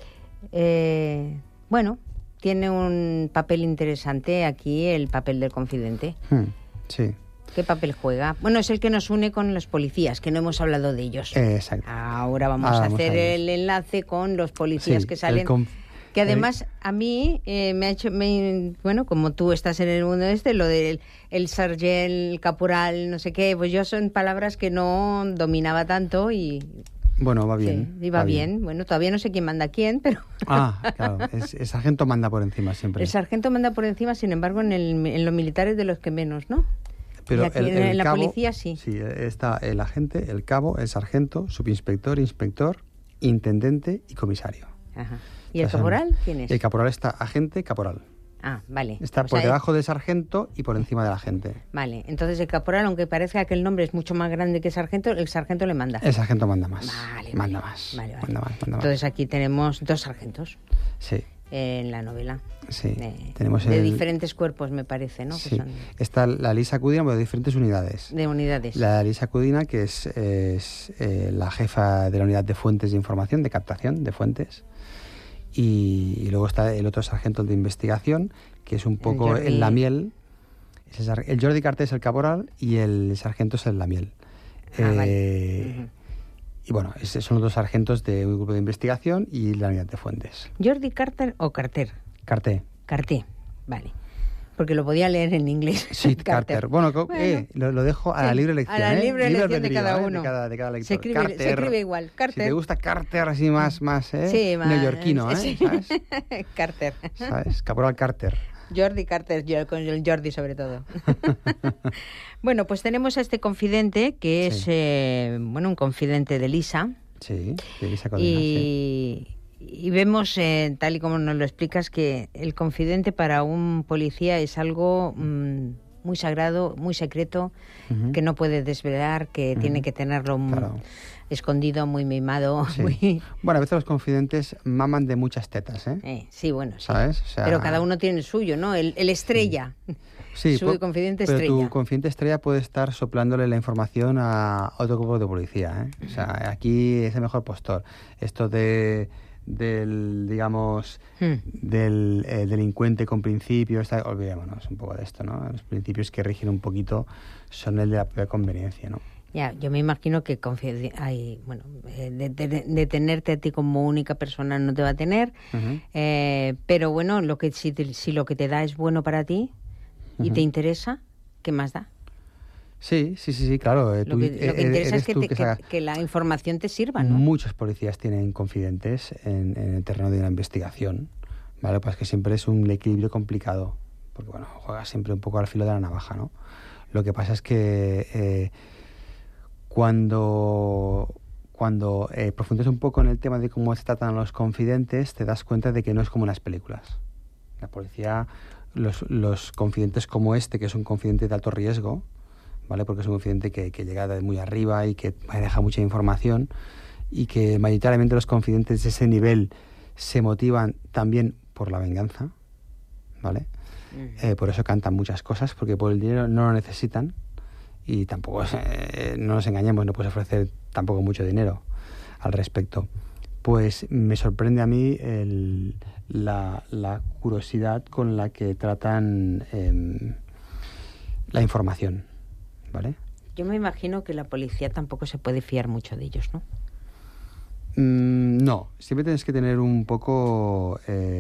bueno, tiene un papel interesante aquí, el papel del confidente. Sí. ¿Qué papel juega? Bueno, es el que nos une con los policías, que no hemos hablado de ellos. Exacto. Ahora vamos a hacer el enlace con los policías que salen. Que además a mí me ha hecho, bueno, como tú estás en el mundo lo del el sargent, el caporal, no sé qué, pues yo son palabras que no dominaba tanto y... Bueno, va bien. Sí, va bien. Bueno, todavía no sé quién manda quién, pero... Claro, el sargento manda por encima siempre. El sargento manda por encima, sin embargo, en los militares de los que menos, ¿no? Pero y aquí en la policía sí. Sí, está el agente, el cabo, el sargento, subinspector, inspector, intendente y comisario. Ajá. ¿Y el caporal quién es? El caporal está agente, caporal. Vale. Está por debajo del sargento y por encima del agente. Vale, entonces el caporal, aunque parezca que el nombre es mucho más grande que el sargento le manda. El sargento manda más. Manda más. Entonces aquí tenemos 2 sargentos. Sí. En la novela. Sí. Tenemos de diferentes cuerpos, me parece, ¿no? Sí. Que son... Está la Lisa Cudina, pero de diferentes unidades. De unidades. La Lisa Cudina, que es la jefa de la unidad de fuentes de información, de captación de fuentes. Y luego está el otro sargento de investigación, que es un poco el Lamiel. El Jordi Carter es el caporal y el sargento es el Lamiel. Vale. Y bueno, son los 2 sargentos de un grupo de investigación y la unidad de fuentes. ¿Jordi Carter o Carter? Carter, vale. Porque lo podía leer en inglés. Sí, Carter. Bueno, lo dejo a la libre elección. A la libre elección de cada uno. De cada lector. Se escribe igual. Carter. Si te gusta Carter así más neoyorquino, sí. ¿sabes? Carter. ¿Sabes? Caporal Carter. Jordi Carter, con el Jordi sobre todo. Bueno, pues tenemos a este confidente que es un confidente de Lisa. Sí, de Lisa Codina, y vemos, tal y como nos lo explicas, que el confidente para un policía es algo muy sagrado, muy secreto, que no puede desvelar, que tiene que tenerlo escondido, muy mimado. Sí. Bueno, a veces los confidentes maman de muchas tetas, ¿eh? Sí, bueno, sí. ¿Sabes? O sea, pero cada uno tiene el suyo, ¿no? El estrella. Sí, su confidente pero estrella. Tu confidente estrella puede estar soplándole la información a otro grupo de policía, ¿eh? O sea, aquí es el mejor postor. Esto del delincuente con principios, olvidémonos un poco de esto, ¿no? Los principios que rigen un poquito son el de la propia conveniencia, ¿no? Ya, yo me imagino que de tenerte a ti como única persona no te va a tener, pero bueno, si lo que te da es bueno para ti y te interesa, ¿qué más da? Sí, claro. Lo que interesa es que la información te sirva, ¿no? Muchos policías tienen confidentes en el terreno de la investigación, ¿vale? Pues que siempre es un equilibrio complicado, porque bueno, juegas siempre un poco al filo de la navaja, ¿no? Lo que pasa es que cuando profundizas un poco en el tema de cómo se tratan los confidentes, te das cuenta de que no es como en las películas. La policía, los confidentes como este, que es un confidente de alto riesgo, ¿vale? Porque es un confidente que llega de muy arriba y que deja mucha información, y que mayoritariamente los confidentes de ese nivel se motivan también por la venganza, ¿vale? Por eso cantan muchas cosas, porque por el dinero no lo necesitan, y tampoco, no nos engañemos, no puedes ofrecer tampoco mucho dinero al respecto. Pues me sorprende a mí la curiosidad con la que tratan la información, ¿vale? Yo me imagino que la policía tampoco se puede fiar mucho de ellos, ¿no? No, siempre tienes que tener un poco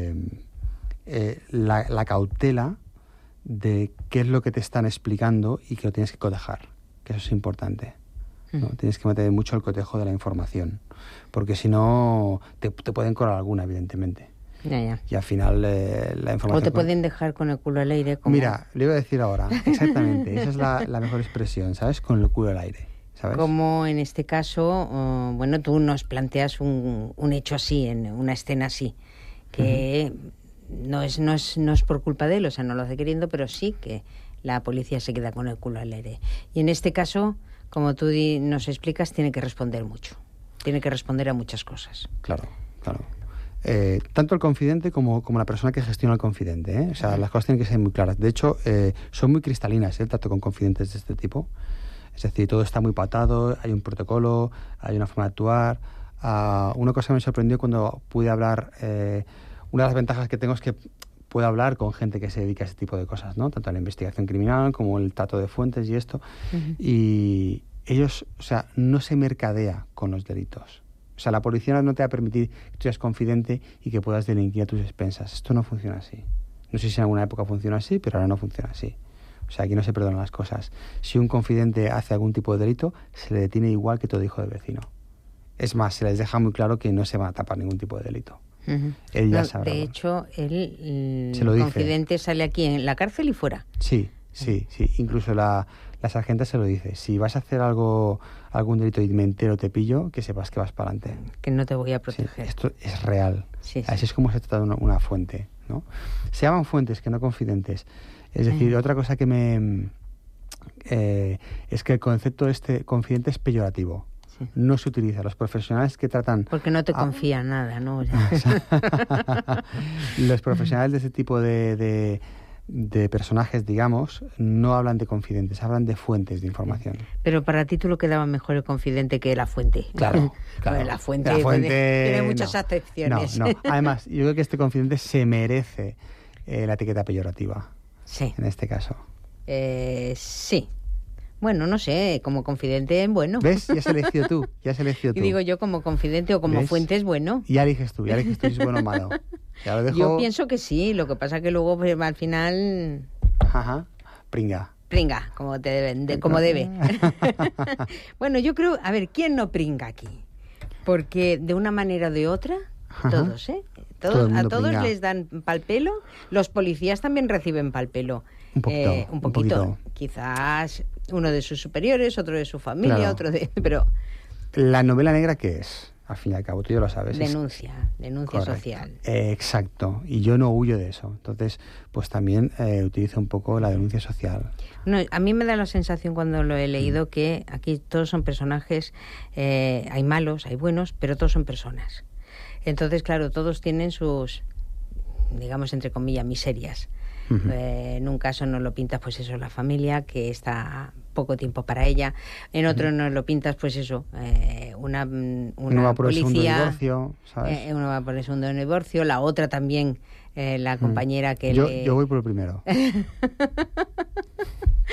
la cautela de qué es lo que te están explicando y que lo tienes que cotejar, que eso es importante, ¿no? Tienes que mantener mucho el cotejo de la información, porque si no te pueden colar alguna, evidentemente. Ya. Y al final la información... O te pueden dejar con el culo al aire. Como... Mira, le iba a decir ahora, exactamente, esa es la mejor expresión, ¿sabes? Con el culo al aire, ¿sabes? Como en este caso, bueno, tú nos planteas un hecho así, en una escena así, que no es por culpa de él, o sea, no lo hace queriendo, pero sí que la policía se queda con el culo al aire. Y en este caso, como tú nos explicas, tiene que responder mucho, tiene que responder a muchas cosas. Claro. Tanto el confidente como la persona que gestiona el confidente, ¿eh? O sea, las cosas tienen que ser muy claras. De hecho, son muy cristalinas el trato con confidentes de este tipo. Es decir, todo está muy patado, hay un protocolo, hay una forma de actuar. Una cosa que me sorprendió cuando pude hablar, una de las ventajas que tengo es que puedo hablar con gente que se dedica a ese tipo de cosas, ¿no? Tanto a la investigación criminal como el trato de fuentes y esto. Y ellos, o sea, no se mercadea con los delitos. O sea, la policía no te va a permitir que tú seas confidente y que puedas delinquir a tus expensas. Esto no funciona así. No sé si en alguna época funciona así, pero ahora no funciona así. O sea, aquí no se perdonan las cosas. Si un confidente hace algún tipo de delito, se le detiene igual que todo hijo de vecino. Es más, se les deja muy claro que no se va a tapar ningún tipo de delito. Él ya sabrá. De hecho, el se lo dice. Confidente sale aquí en la cárcel y fuera. Sí. Incluso la sargenta se lo dice. Si vas a hacer algún delito y me entero, te pillo, que sepas que vas para adelante. Que no te voy a proteger. Sí, esto es real. Sí. Así es como se trata de una fuente, ¿no? Se llaman fuentes, que no confidentes. Es decir, otra cosa que es que el concepto este confidente es peyorativo. Sí. No se utiliza. Los profesionales que tratan... Porque no te confía nada, ¿no? Los profesionales de ese tipo de personajes, digamos, no hablan de confidentes, hablan de fuentes de información. Pero para ti tú lo quedaba mejor el confidente que la fuente. Claro. Bueno, la fuente tiene muchas acepciones. No. Además, yo creo que este confidente se merece la etiqueta peyorativa. Sí. En este caso. Sí. Bueno, no sé, como confidente, bueno. ¿Ves? Ya has elegido tú. Y digo yo como confidente o como fuente es bueno. Ya eliges tú si es bueno o malo. Ya lo dejo... Yo pienso que sí, lo que pasa que luego al final... Ajá, pringa, como debe. Bueno, yo creo, a ver, ¿quién no pringa aquí? Porque de una manera o de otra, todos, ¿eh? A todos pringa. Les dan pal pelo. Los policías también reciben pal pelo. Un poquito. Quizás uno de sus superiores, otro de su familia, claro. Otro de... Pero... ¿La novela negra qué es? Al fin y al cabo, tú ya lo sabes. Denuncia social. Exacto, y yo no huyo de eso. Entonces, pues también utilizo un poco la denuncia social. No, a mí me da la sensación cuando lo he leído que aquí todos son personajes, hay malos, hay buenos, pero todos son personas. Entonces, claro, todos tienen sus, digamos, entre comillas, miserias. En un caso nos lo pintas, pues eso, la familia, que está poco tiempo para ella. En otro nos lo pintas, pues eso, una uno va por policía, el segundo divorcio, ¿sabes? Uno va por el segundo divorcio, la otra también, la compañera que yo voy por el primero.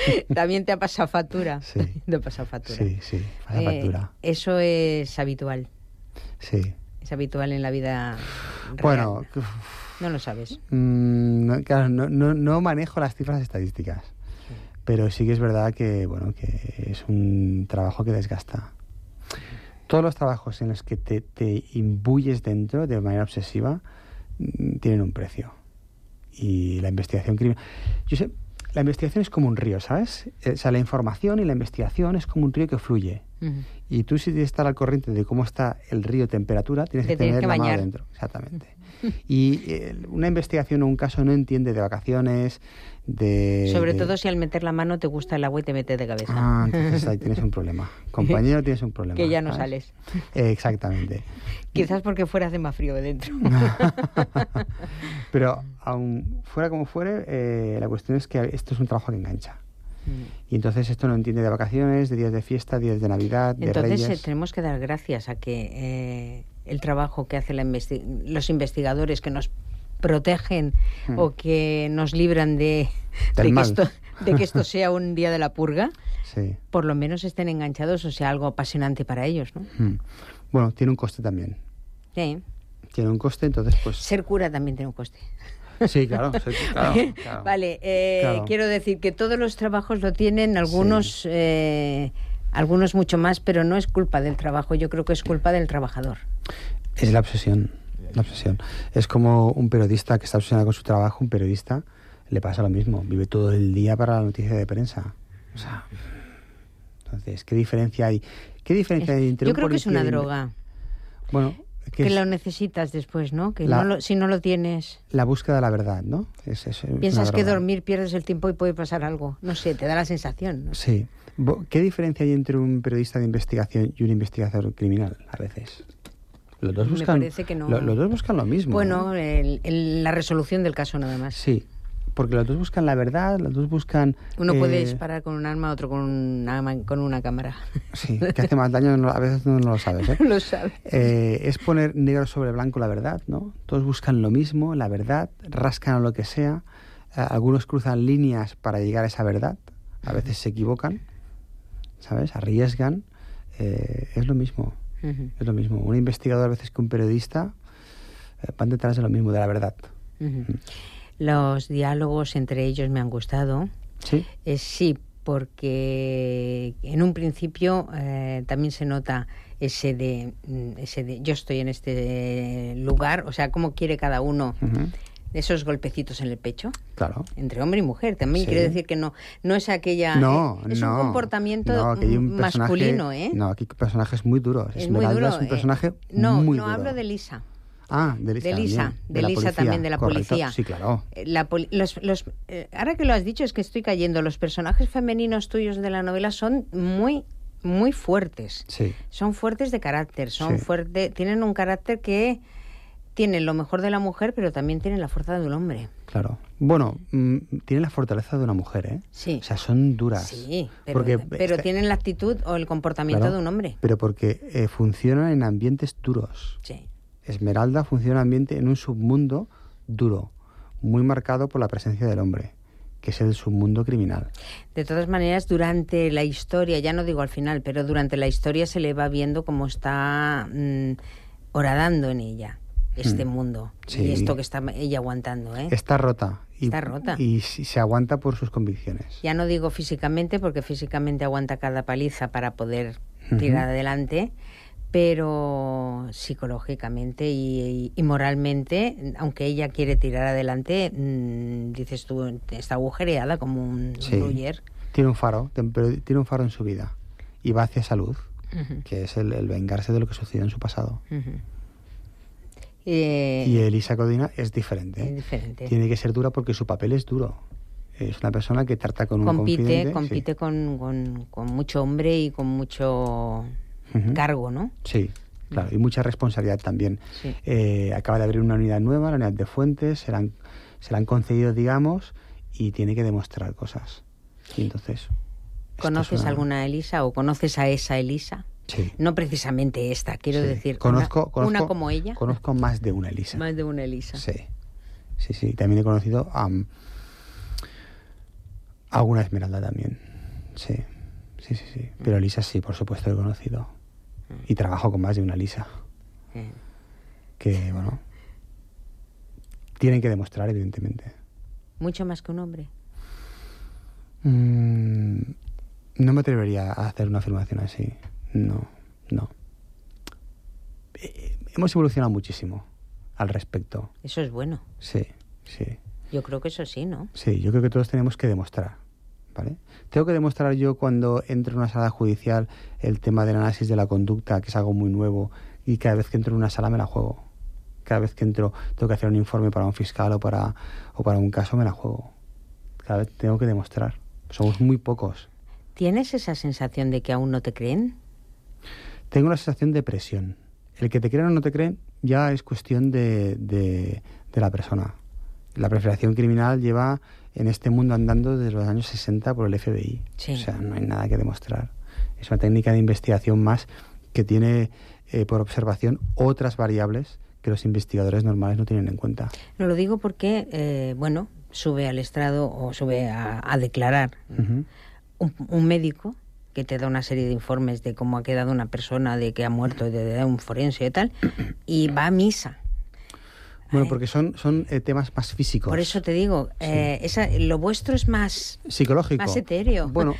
También te ha pasado factura. Sí. Te ha pasado factura. Sí, pasa factura. Eso es habitual. Sí. Es habitual en la vida real. Bueno, no lo sabes. Claro, no manejo las cifras estadísticas, pero sí que es verdad que, bueno, que es un trabajo que desgasta. Todos los trabajos en los que te imbuyes dentro de manera obsesiva tienen un precio. Y la investigación criminal... Yo sé, la investigación es como un río, ¿sabes? O sea, la información y la investigación es como un río que fluye. Y tú, si tienes que estar al corriente de cómo está el río temperatura, tienes que tener la mano dentro. Exactamente. Y una investigación o un caso no entiende de vacaciones, Sobre todo si al meter la mano te gusta el agua y te metes de cabeza. Ah, entonces ahí tienes un problema. Compañero, tienes un problema. Que ya no ¿sabes? sales. Exactamente. Quizás porque fuera hace más frío de dentro. Pero aun fuera como fuere, la cuestión es que esto es un trabajo que engancha. Y entonces esto no entiende de vacaciones, de días de fiesta, días de Navidad, de Entonces Reyes. Tenemos que dar gracias a que el trabajo que hacen los investigadores que nos protegen o que nos libran de que esto sea un día de la purga, sí, por lo menos estén enganchados, o sea, algo apasionante para ellos, ¿no? Bueno, tiene un coste también. Sí. Tiene un coste, entonces pues... Ser cura también tiene un coste. Sí, claro. Vale, claro. Quiero decir que todos los trabajos lo tienen, algunos algunos mucho más, pero no es culpa del trabajo, yo creo que es culpa del trabajador. Es la obsesión, la obsesión. Es como un periodista que está obsesionado con su trabajo, un periodista le pasa lo mismo, vive todo el día para la noticia de prensa. O sea, entonces, ¿qué diferencia hay? ¿Qué diferencia hay entre yo un creo que es policía una droga. Bueno, que lo necesitas después, ¿no? Que si no lo tienes... La búsqueda de la verdad, ¿no? Piensas que dormir pierdes el tiempo y puede pasar algo. No sé, te da la sensación, ¿no? Sí. ¿Qué diferencia hay entre un periodista de investigación y un investigador criminal a veces? Los dos buscan, me parece que no. Los dos buscan lo mismo. Bueno, la resolución del caso nada más. Sí, porque los dos buscan la verdad, los dos buscan... Uno puede disparar con un arma, otro con una cámara. Sí, que hace más daño, a veces no lo sabes, ¿eh? Lo sabes. Es poner negro sobre blanco la verdad, ¿no? Todos buscan lo mismo, la verdad, rascan a lo que sea. Algunos cruzan líneas para llegar a esa verdad, a veces se equivocan, ¿sabes? Arriesgan. Es lo mismo. Es lo mismo. Un investigador a veces que un periodista van detrás de lo mismo, de la verdad. Los diálogos entre ellos me han gustado. Sí. Sí, porque en un principio también se nota ese de yo estoy en este lugar, o sea, cómo quiere cada uno. Esos golpecitos en el pecho, claro, entre hombre y mujer, también quiere decir que no es aquella... es un comportamiento masculino, ¿eh? No, aquí hay personajes muy duros. Es muy duro. Es un personaje muy duro. No, hablo de Lisa. Ah, de Lisa. De Lisa también, de la policía. Sí, claro. Ahora que lo has dicho, es que estoy cayendo. Los personajes femeninos tuyos de la novela son muy, muy fuertes. Sí. Son fuertes de carácter, tienen un carácter que... Tienen lo mejor de la mujer, pero también tienen la fuerza de un hombre. Claro. Bueno, tienen la fortaleza de una mujer, ¿eh? Sí. O sea, son duras. Sí, pero tienen la actitud o el comportamiento de un hombre. Pero porque funcionan en ambientes duros. Sí. Esmeralda funciona en un submundo duro, muy marcado por la presencia del hombre, que es el submundo criminal. De todas maneras, durante la historia, ya no digo al final, pero durante la historia se le va viendo cómo está horadando en ella este mundo, sí. Y esto que está ella aguantando, ¿eh? Está rota. Está rota. Y se aguanta por sus convicciones. Ya no digo físicamente, porque físicamente aguanta cada paliza para poder tirar adelante, pero psicológicamente y moralmente, aunque ella quiere tirar adelante, dices tú, está agujereada como un gruyer. Tiene un faro, pero tiene un faro en su vida y va hacia esa luz, que es el vengarse de lo que sucedió en su pasado. Y Elisa Codina es diferente. Es diferente. Tiene que ser dura porque su papel es duro. Es una persona que trata con un confidente. Compite con mucho hombre y con mucho cargo, ¿no? Sí, claro. Y mucha responsabilidad también. Sí. Acaba de abrir una unidad nueva, la unidad de Fuentes. Se la han concedido, digamos, y tiene que demostrar cosas. Y entonces... ¿Conoces alguna Elisa o conoces a esa Elisa? Sí. No precisamente esta, quiero decir, conozco una como ella. Conozco más de una Elisa. Más de una Elisa. Sí. También he conocido Alguna Esmeralda también, sí. Pero Lisas sí, por supuesto, he conocido. Y trabajo con más de una Lisa. Que, bueno, tienen que demostrar, evidentemente. ¿Mucho más que un hombre? No me atrevería a hacer una afirmación así. No. Hemos evolucionado muchísimo al respecto. Eso es bueno. Sí. Yo creo que eso sí, ¿no? Sí, yo creo que todos tenemos que demostrar, ¿vale? Tengo que demostrar yo cuando entro en una sala judicial el tema del análisis de la conducta, que es algo muy nuevo, y cada vez que entro en una sala me la juego. Cada vez que entro tengo que hacer un informe para un fiscal o para un caso, me la juego. Cada vez tengo que demostrar. Somos muy pocos. ¿Tienes esa sensación de que aún no te creen? Tengo la sensación de presión. El que te crean o no te creen ya es cuestión de la persona. La preparación criminal lleva en este mundo andando desde los años 60 por el FBI. Sí. O sea, no hay nada que demostrar. Es una técnica de investigación más que tiene por observación otras variables que los investigadores normales no tienen en cuenta. No lo digo porque, sube al estrado o sube a declarar un médico que te da una serie de informes de cómo ha quedado una persona, de que ha muerto, de un forense y tal, y va a misa. Bueno, porque son temas más físicos. Por eso te digo, lo vuestro es más psicológico, más etéreo. Bueno,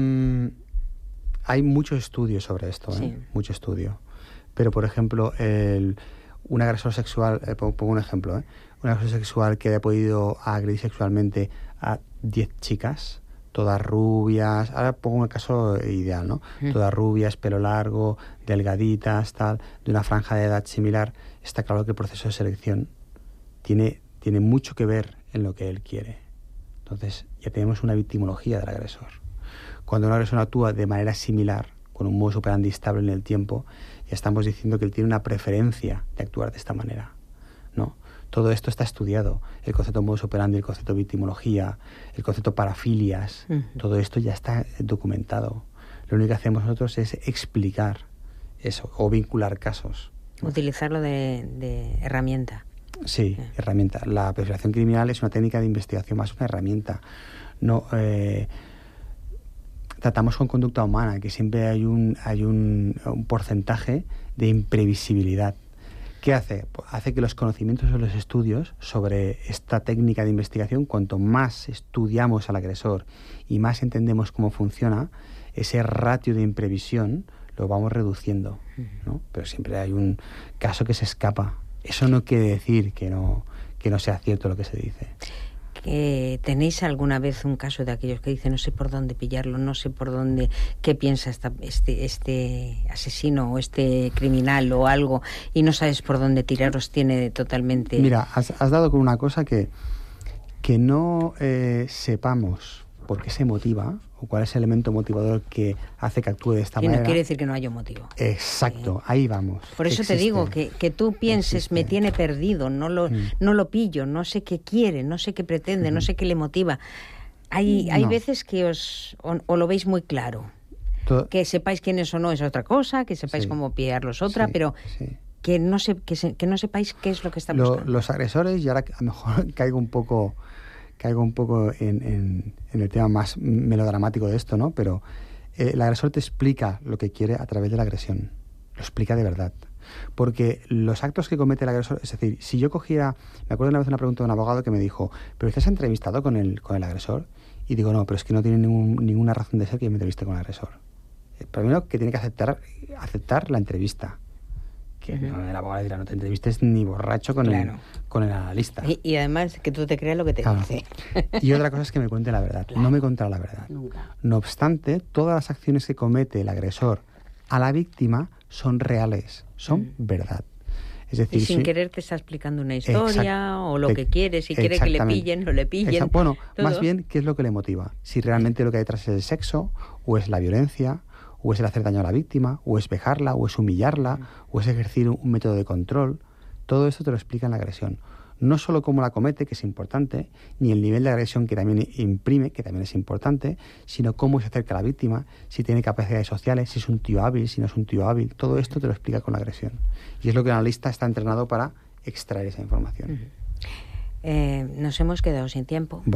hay mucho estudio sobre esto, sí. Mucho estudio. Pero, por ejemplo, un agresor sexual, pongo un ejemplo, un agresor sexual que haya podido agredir sexualmente a 10 chicas, todas rubias, ahora pongo un caso ideal, ¿no? Todas rubias, pelo largo, delgaditas, tal, de una franja de edad similar, está claro que el proceso de selección tiene mucho que ver en lo que él quiere. Entonces, ya tenemos una victimología del agresor. Cuando un agresor actúa de manera similar, con un modus operandi estable en el tiempo, ya estamos diciendo que él tiene una preferencia de actuar de esta manera, ¿no? Todo esto está estudiado. El concepto modus operandi, el concepto victimología, el concepto parafilias, todo esto ya está documentado. Lo único que hacemos nosotros es explicar eso o vincular casos. Utilizarlo de herramienta. Sí, herramienta. La perfilación criminal es una técnica de investigación más una herramienta. No tratamos con conducta humana, que siempre hay un porcentaje de imprevisibilidad. ¿Qué hace? Hace que los conocimientos o los estudios sobre esta técnica de investigación, cuanto más estudiamos al agresor y más entendemos cómo funciona, ese ratio de imprevisión lo vamos reduciendo, ¿no? Pero siempre hay un caso que se escapa. Eso no quiere decir que no sea cierto lo que se dice. ¿Tenéis alguna vez un caso de aquellos que dicen no sé por dónde pillarlo, no sé por dónde, qué piensa este asesino o este criminal o algo, y no sabes por dónde tiraros? Tiene totalmente... Mira, has dado con una cosa que no sepamos por qué se motiva o cuál es el elemento motivador que hace que actúe de esta manera. No quiere decir que no haya un motivo. Exacto, ahí vamos. Por eso te digo que tú pienses, me tiene perdido, no lo pillo, no sé qué quiere, no sé qué pretende, no sé qué le motiva. Hay veces que o lo veis muy claro. Que sepáis quién es o no es otra cosa, que sepáis cómo pillarlos otra, pero... Que no sepáis qué es lo que está buscando. Los agresores, y ahora a lo mejor caigo un poco en el tema más melodramático de esto, ¿no? Pero el agresor te explica lo que quiere a través de la agresión. Lo explica de verdad. Porque los actos que comete el agresor... Es decir, si yo cogiera... Me acuerdo una vez una pregunta de un abogado que me dijo, ¿pero estás entrevistado con el agresor? Y digo, no, pero es que no tiene ninguna razón de ser que yo me entreviste con el agresor. Primero que tiene que aceptar la entrevista. Que el abogado dirá, no te entrevistes ni borracho con el analista. Y además que tú te creas lo que te dice. Y otra cosa es que me cuente la verdad. No me contará la verdad. Nunca. No obstante, todas las acciones que comete el agresor a la víctima son reales, son verdad. Es decir, y sin querer te está explicando una historia o lo que quiere. Si quiere que le pillen, no le pillen. Bueno, todo. Más bien, ¿qué es lo que le motiva? Si realmente lo que hay detrás es el sexo, o es la violencia, o es el hacer daño a la víctima, o es vejarla, o es humillarla, o es ejercer un método de control. Todo esto te lo explica en la agresión. No solo cómo la comete, que es importante, ni el nivel de agresión que también imprime, que también es importante, sino cómo se acerca a la víctima, si tiene capacidades sociales, si es un tío hábil, si no es un tío hábil. Todo esto te lo explica con la agresión. Y es lo que el analista está entrenado para extraer esa información. Nos hemos quedado sin tiempo. Bueno.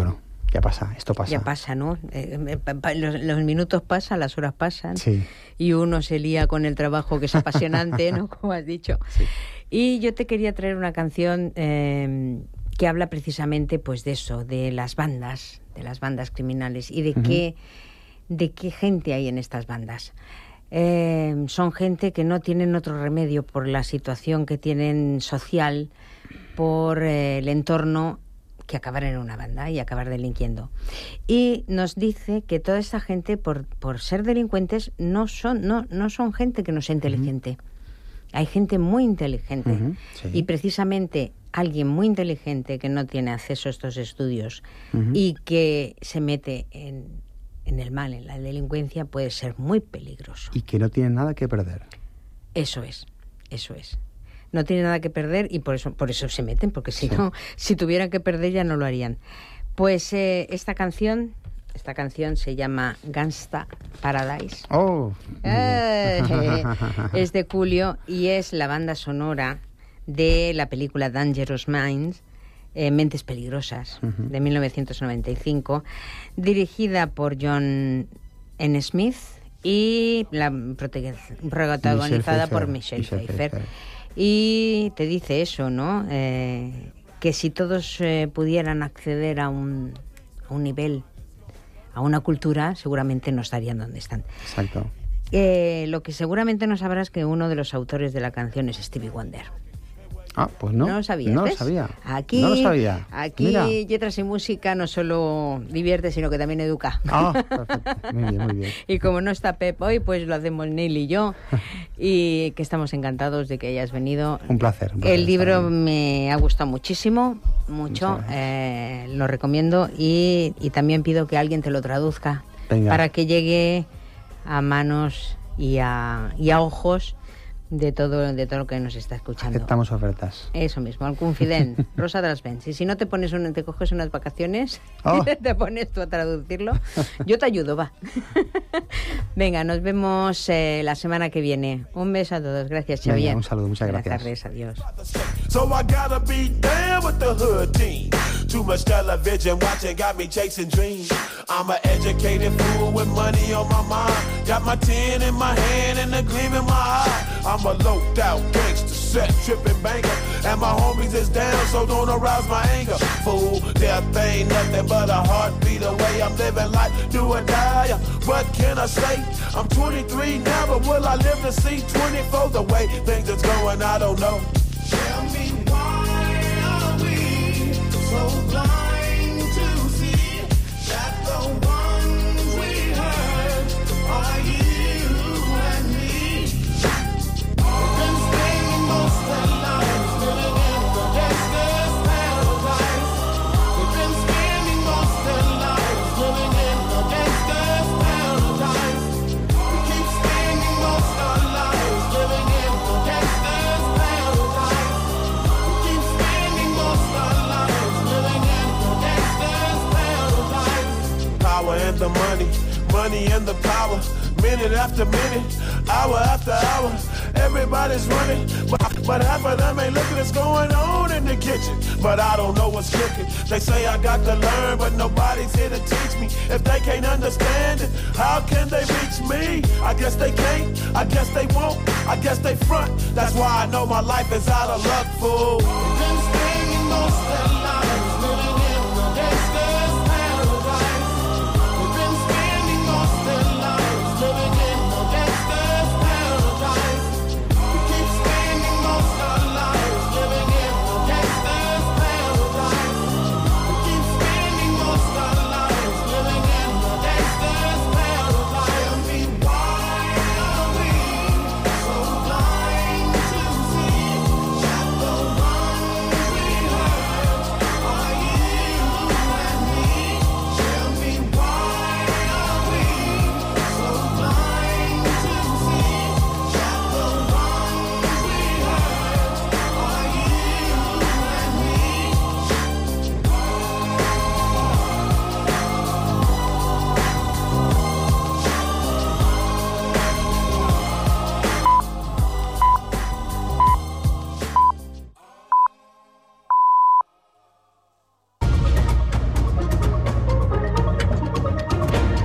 Ya pasa, esto pasa. Ya pasa, ¿no? Los minutos pasan, las horas pasan. Sí. Y uno se lía con el trabajo, que es apasionante, ¿no? Como has dicho. Sí. Y yo te quería traer una canción que habla precisamente pues de eso, de las bandas criminales y de qué gente hay en estas bandas. Son gente que no tienen otro remedio por la situación que tienen social, por el entorno, que acabar en una banda y acabar delinquiendo. Y nos dice que toda esta gente, por ser delincuentes, no son gente que no sea inteligente. Hay gente muy inteligente. Sí. Y precisamente alguien muy inteligente que no tiene acceso a estos estudios y que se mete en el mal, en la delincuencia, puede ser muy peligroso. Y que no tiene nada que perder. Eso es. No tiene nada que perder y por eso se meten, porque si no, si tuvieran que perder ya no lo harían. Pues esta canción se llama Gangsta Paradise. Oh. Es de Julio y es la banda sonora de la película Dangerous Minds, Mentes Peligrosas, de 1995, dirigida por John N. Smith y protagonizada por Michelle Pfeiffer. Y te dice eso, ¿no? Que si todos pudieran acceder a un nivel, a una cultura, seguramente no estarían donde están. Exacto. Lo que seguramente no sabrás que uno de los autores de la canción es Stevie Wonder. Ah, pues no. No lo sabías, No ¿ves? lo sabía. Aquí, no lo sabía. Aquí Mira. Letras y Música no solo divierte, sino que también educa. Ah, perfecto. Muy bien, muy bien. Y como no está Pep hoy, pues lo hacemos Neil y yo. Y que estamos encantados de que hayas venido. Un placer. El libro me ha gustado muchísimo, mucho. Lo recomiendo y también pido que alguien te lo traduzca. Venga. Para que llegue a manos y a ojos de todo lo que nos está escuchando. Aceptamos ofertas. Eso mismo, al Confident, Rosa de las Vents. Y si no te coges unas vacaciones, te pones tú a traducirlo, yo te ayudo, va. Venga, nos vemos la semana que viene. Un beso a todos, gracias, Xavier. Venga, un saludo, muchas gracias. Buenas tardes, adiós. So I gotta be down with the hood team. Too much television watching got me chasing dreams. I'm an educated fool with money on my mind. Got my tin in my hand and a gleam in my eye. I'm a loped out gangster, set tripping banker. And my homies is down, so don't arouse my anger. Fool, death ain't nothing but a heartbeat away. I'm living life, do or die. What can I say? I'm 23 now, but will I live to see 24? The way things is going, I don't know. Tell me why are we so blind to see that the ones we hurt are you and me? We've been spending most of our lives living in the gangster's paradise. We've been spending most of our lives living in the gangster's paradise. We keep spending most of our lives living in the gangster's paradise. Power and the money and the power. Minute after minute, hour after hour, everybody's running, but half of them ain't looking what's going on in the kitchen. But I don't know what's cooking. They say I got to learn, but nobody's here to teach me. If they can't understand it, how can they reach me? I guess they can't, I guess they won't, I guess they front. That's why I know my life is out of luck, fool. We've been spending most of our lives